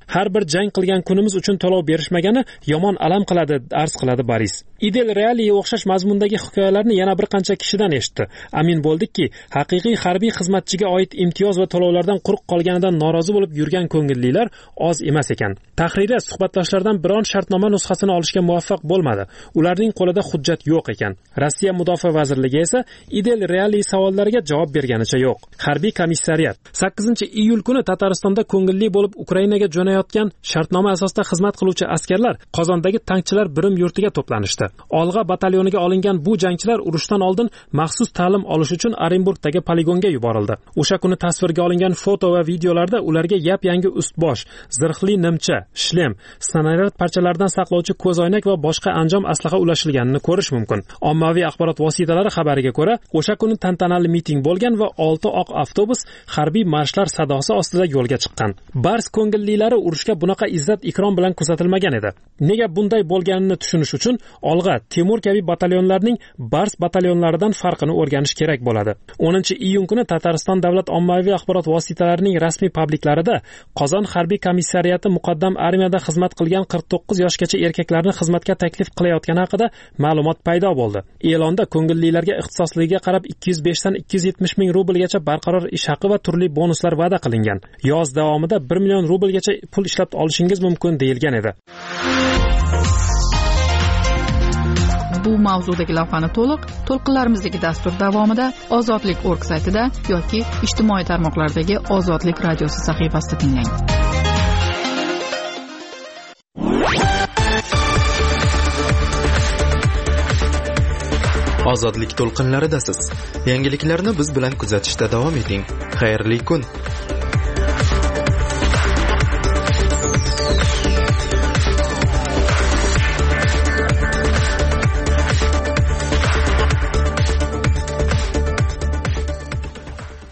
har bir jang qilgan kunimiz uchun to'lov berishmagani yomon alam qiladi, arz qiladi Boris. Idel Realiga o'xshash mazmundagi hikoyalarni yana bir qancha kishidan eshitdi. Amin bo'ldikki, haqiqiy harbiy xizmatchiga oid imtiyoz va to'lovlardan quruq qolganidan norozi bo'lib yurgan ko'ngillilar oz emas ekan. Tahririya suhbatdoshlardan biron shartnoma nusxasini olishga muvaffaq bo'lmadi. Ularning qo'lida hujjat yo'q ekan. Rossiya Mudofaa vazirligi esa Idel Reali savollariga javob berganicha yo'q. Harbiy komissariyat sakkizinchi iyul kuni Tataristonda ko'ngilli bo'lib Ukrainaga jo'nayotgan shartnoma asosida xizmat qiluvchi askarlar Qozondagi tankchilar birim yurtiga to'planishdi. Olg'a batalyoniga olingan bu jangchilar urushdan oldin maxsus ta'lim olish uchun Orenburgdagi poligonga yuborildi. O'sha kuni tasvirga olingan foto va videolarda ularga yap-yangi ust-bosh, zirhli nimcha, shlem, snaryad parchalaridan saqlovchi ko'zoynak va boshqa anjom aslaha ulashilganini ko'rish mumkin. Ommaviy axborot vositalari xabariga ko'ra, o'sha kuni tantanali miting bo'lgan va olti oq avtobus harbiy marshlar sadosi ostida yo'lga chiqqan. Bars ko'ngillilari urushga bunaqa izzat ikrom bilan kuzatilmagan edi. Nega bunday bo'lganini tushunish uchun Olg'a, Temur kabi batalyonlarning Bars batalyonlaridan farqini o'rganish kerak bo'ladi. o'ninchi iyun kuni Tatariston davlat ommaviy axborot vositalarining rasmiy publiklarida Qozon harbiy komissariyati muqaddam armiyada xizmat qilgan qirq to'qqiz yoshgacha erkaklarni xizmatga taklif qilayotgani haqida ma'lumot paydo bo'ldi. E'londa ko'ngillilarga ixtisosligiga qarab ikki yuz besh dan ikki yuz yetmish ming rublgacha barqaror ish haqi va turli bonuslar va'da qilingan. Yoz davomida bir million rublgacha pul ishlab olishingiz mumkin deyilgan edi. Bu mavzudagi lavhani to'liq to'lqinlarimizdagi dastur davomida ozodlik org saytida yoki ijtimoiy tarmoqlardagi Ozodlik radiosi sahifasida tinglang. Ozodlik to'lqinlaridasiz. Yangiliklarni biz bilan kuzatishda davom eting. Xayrli kun.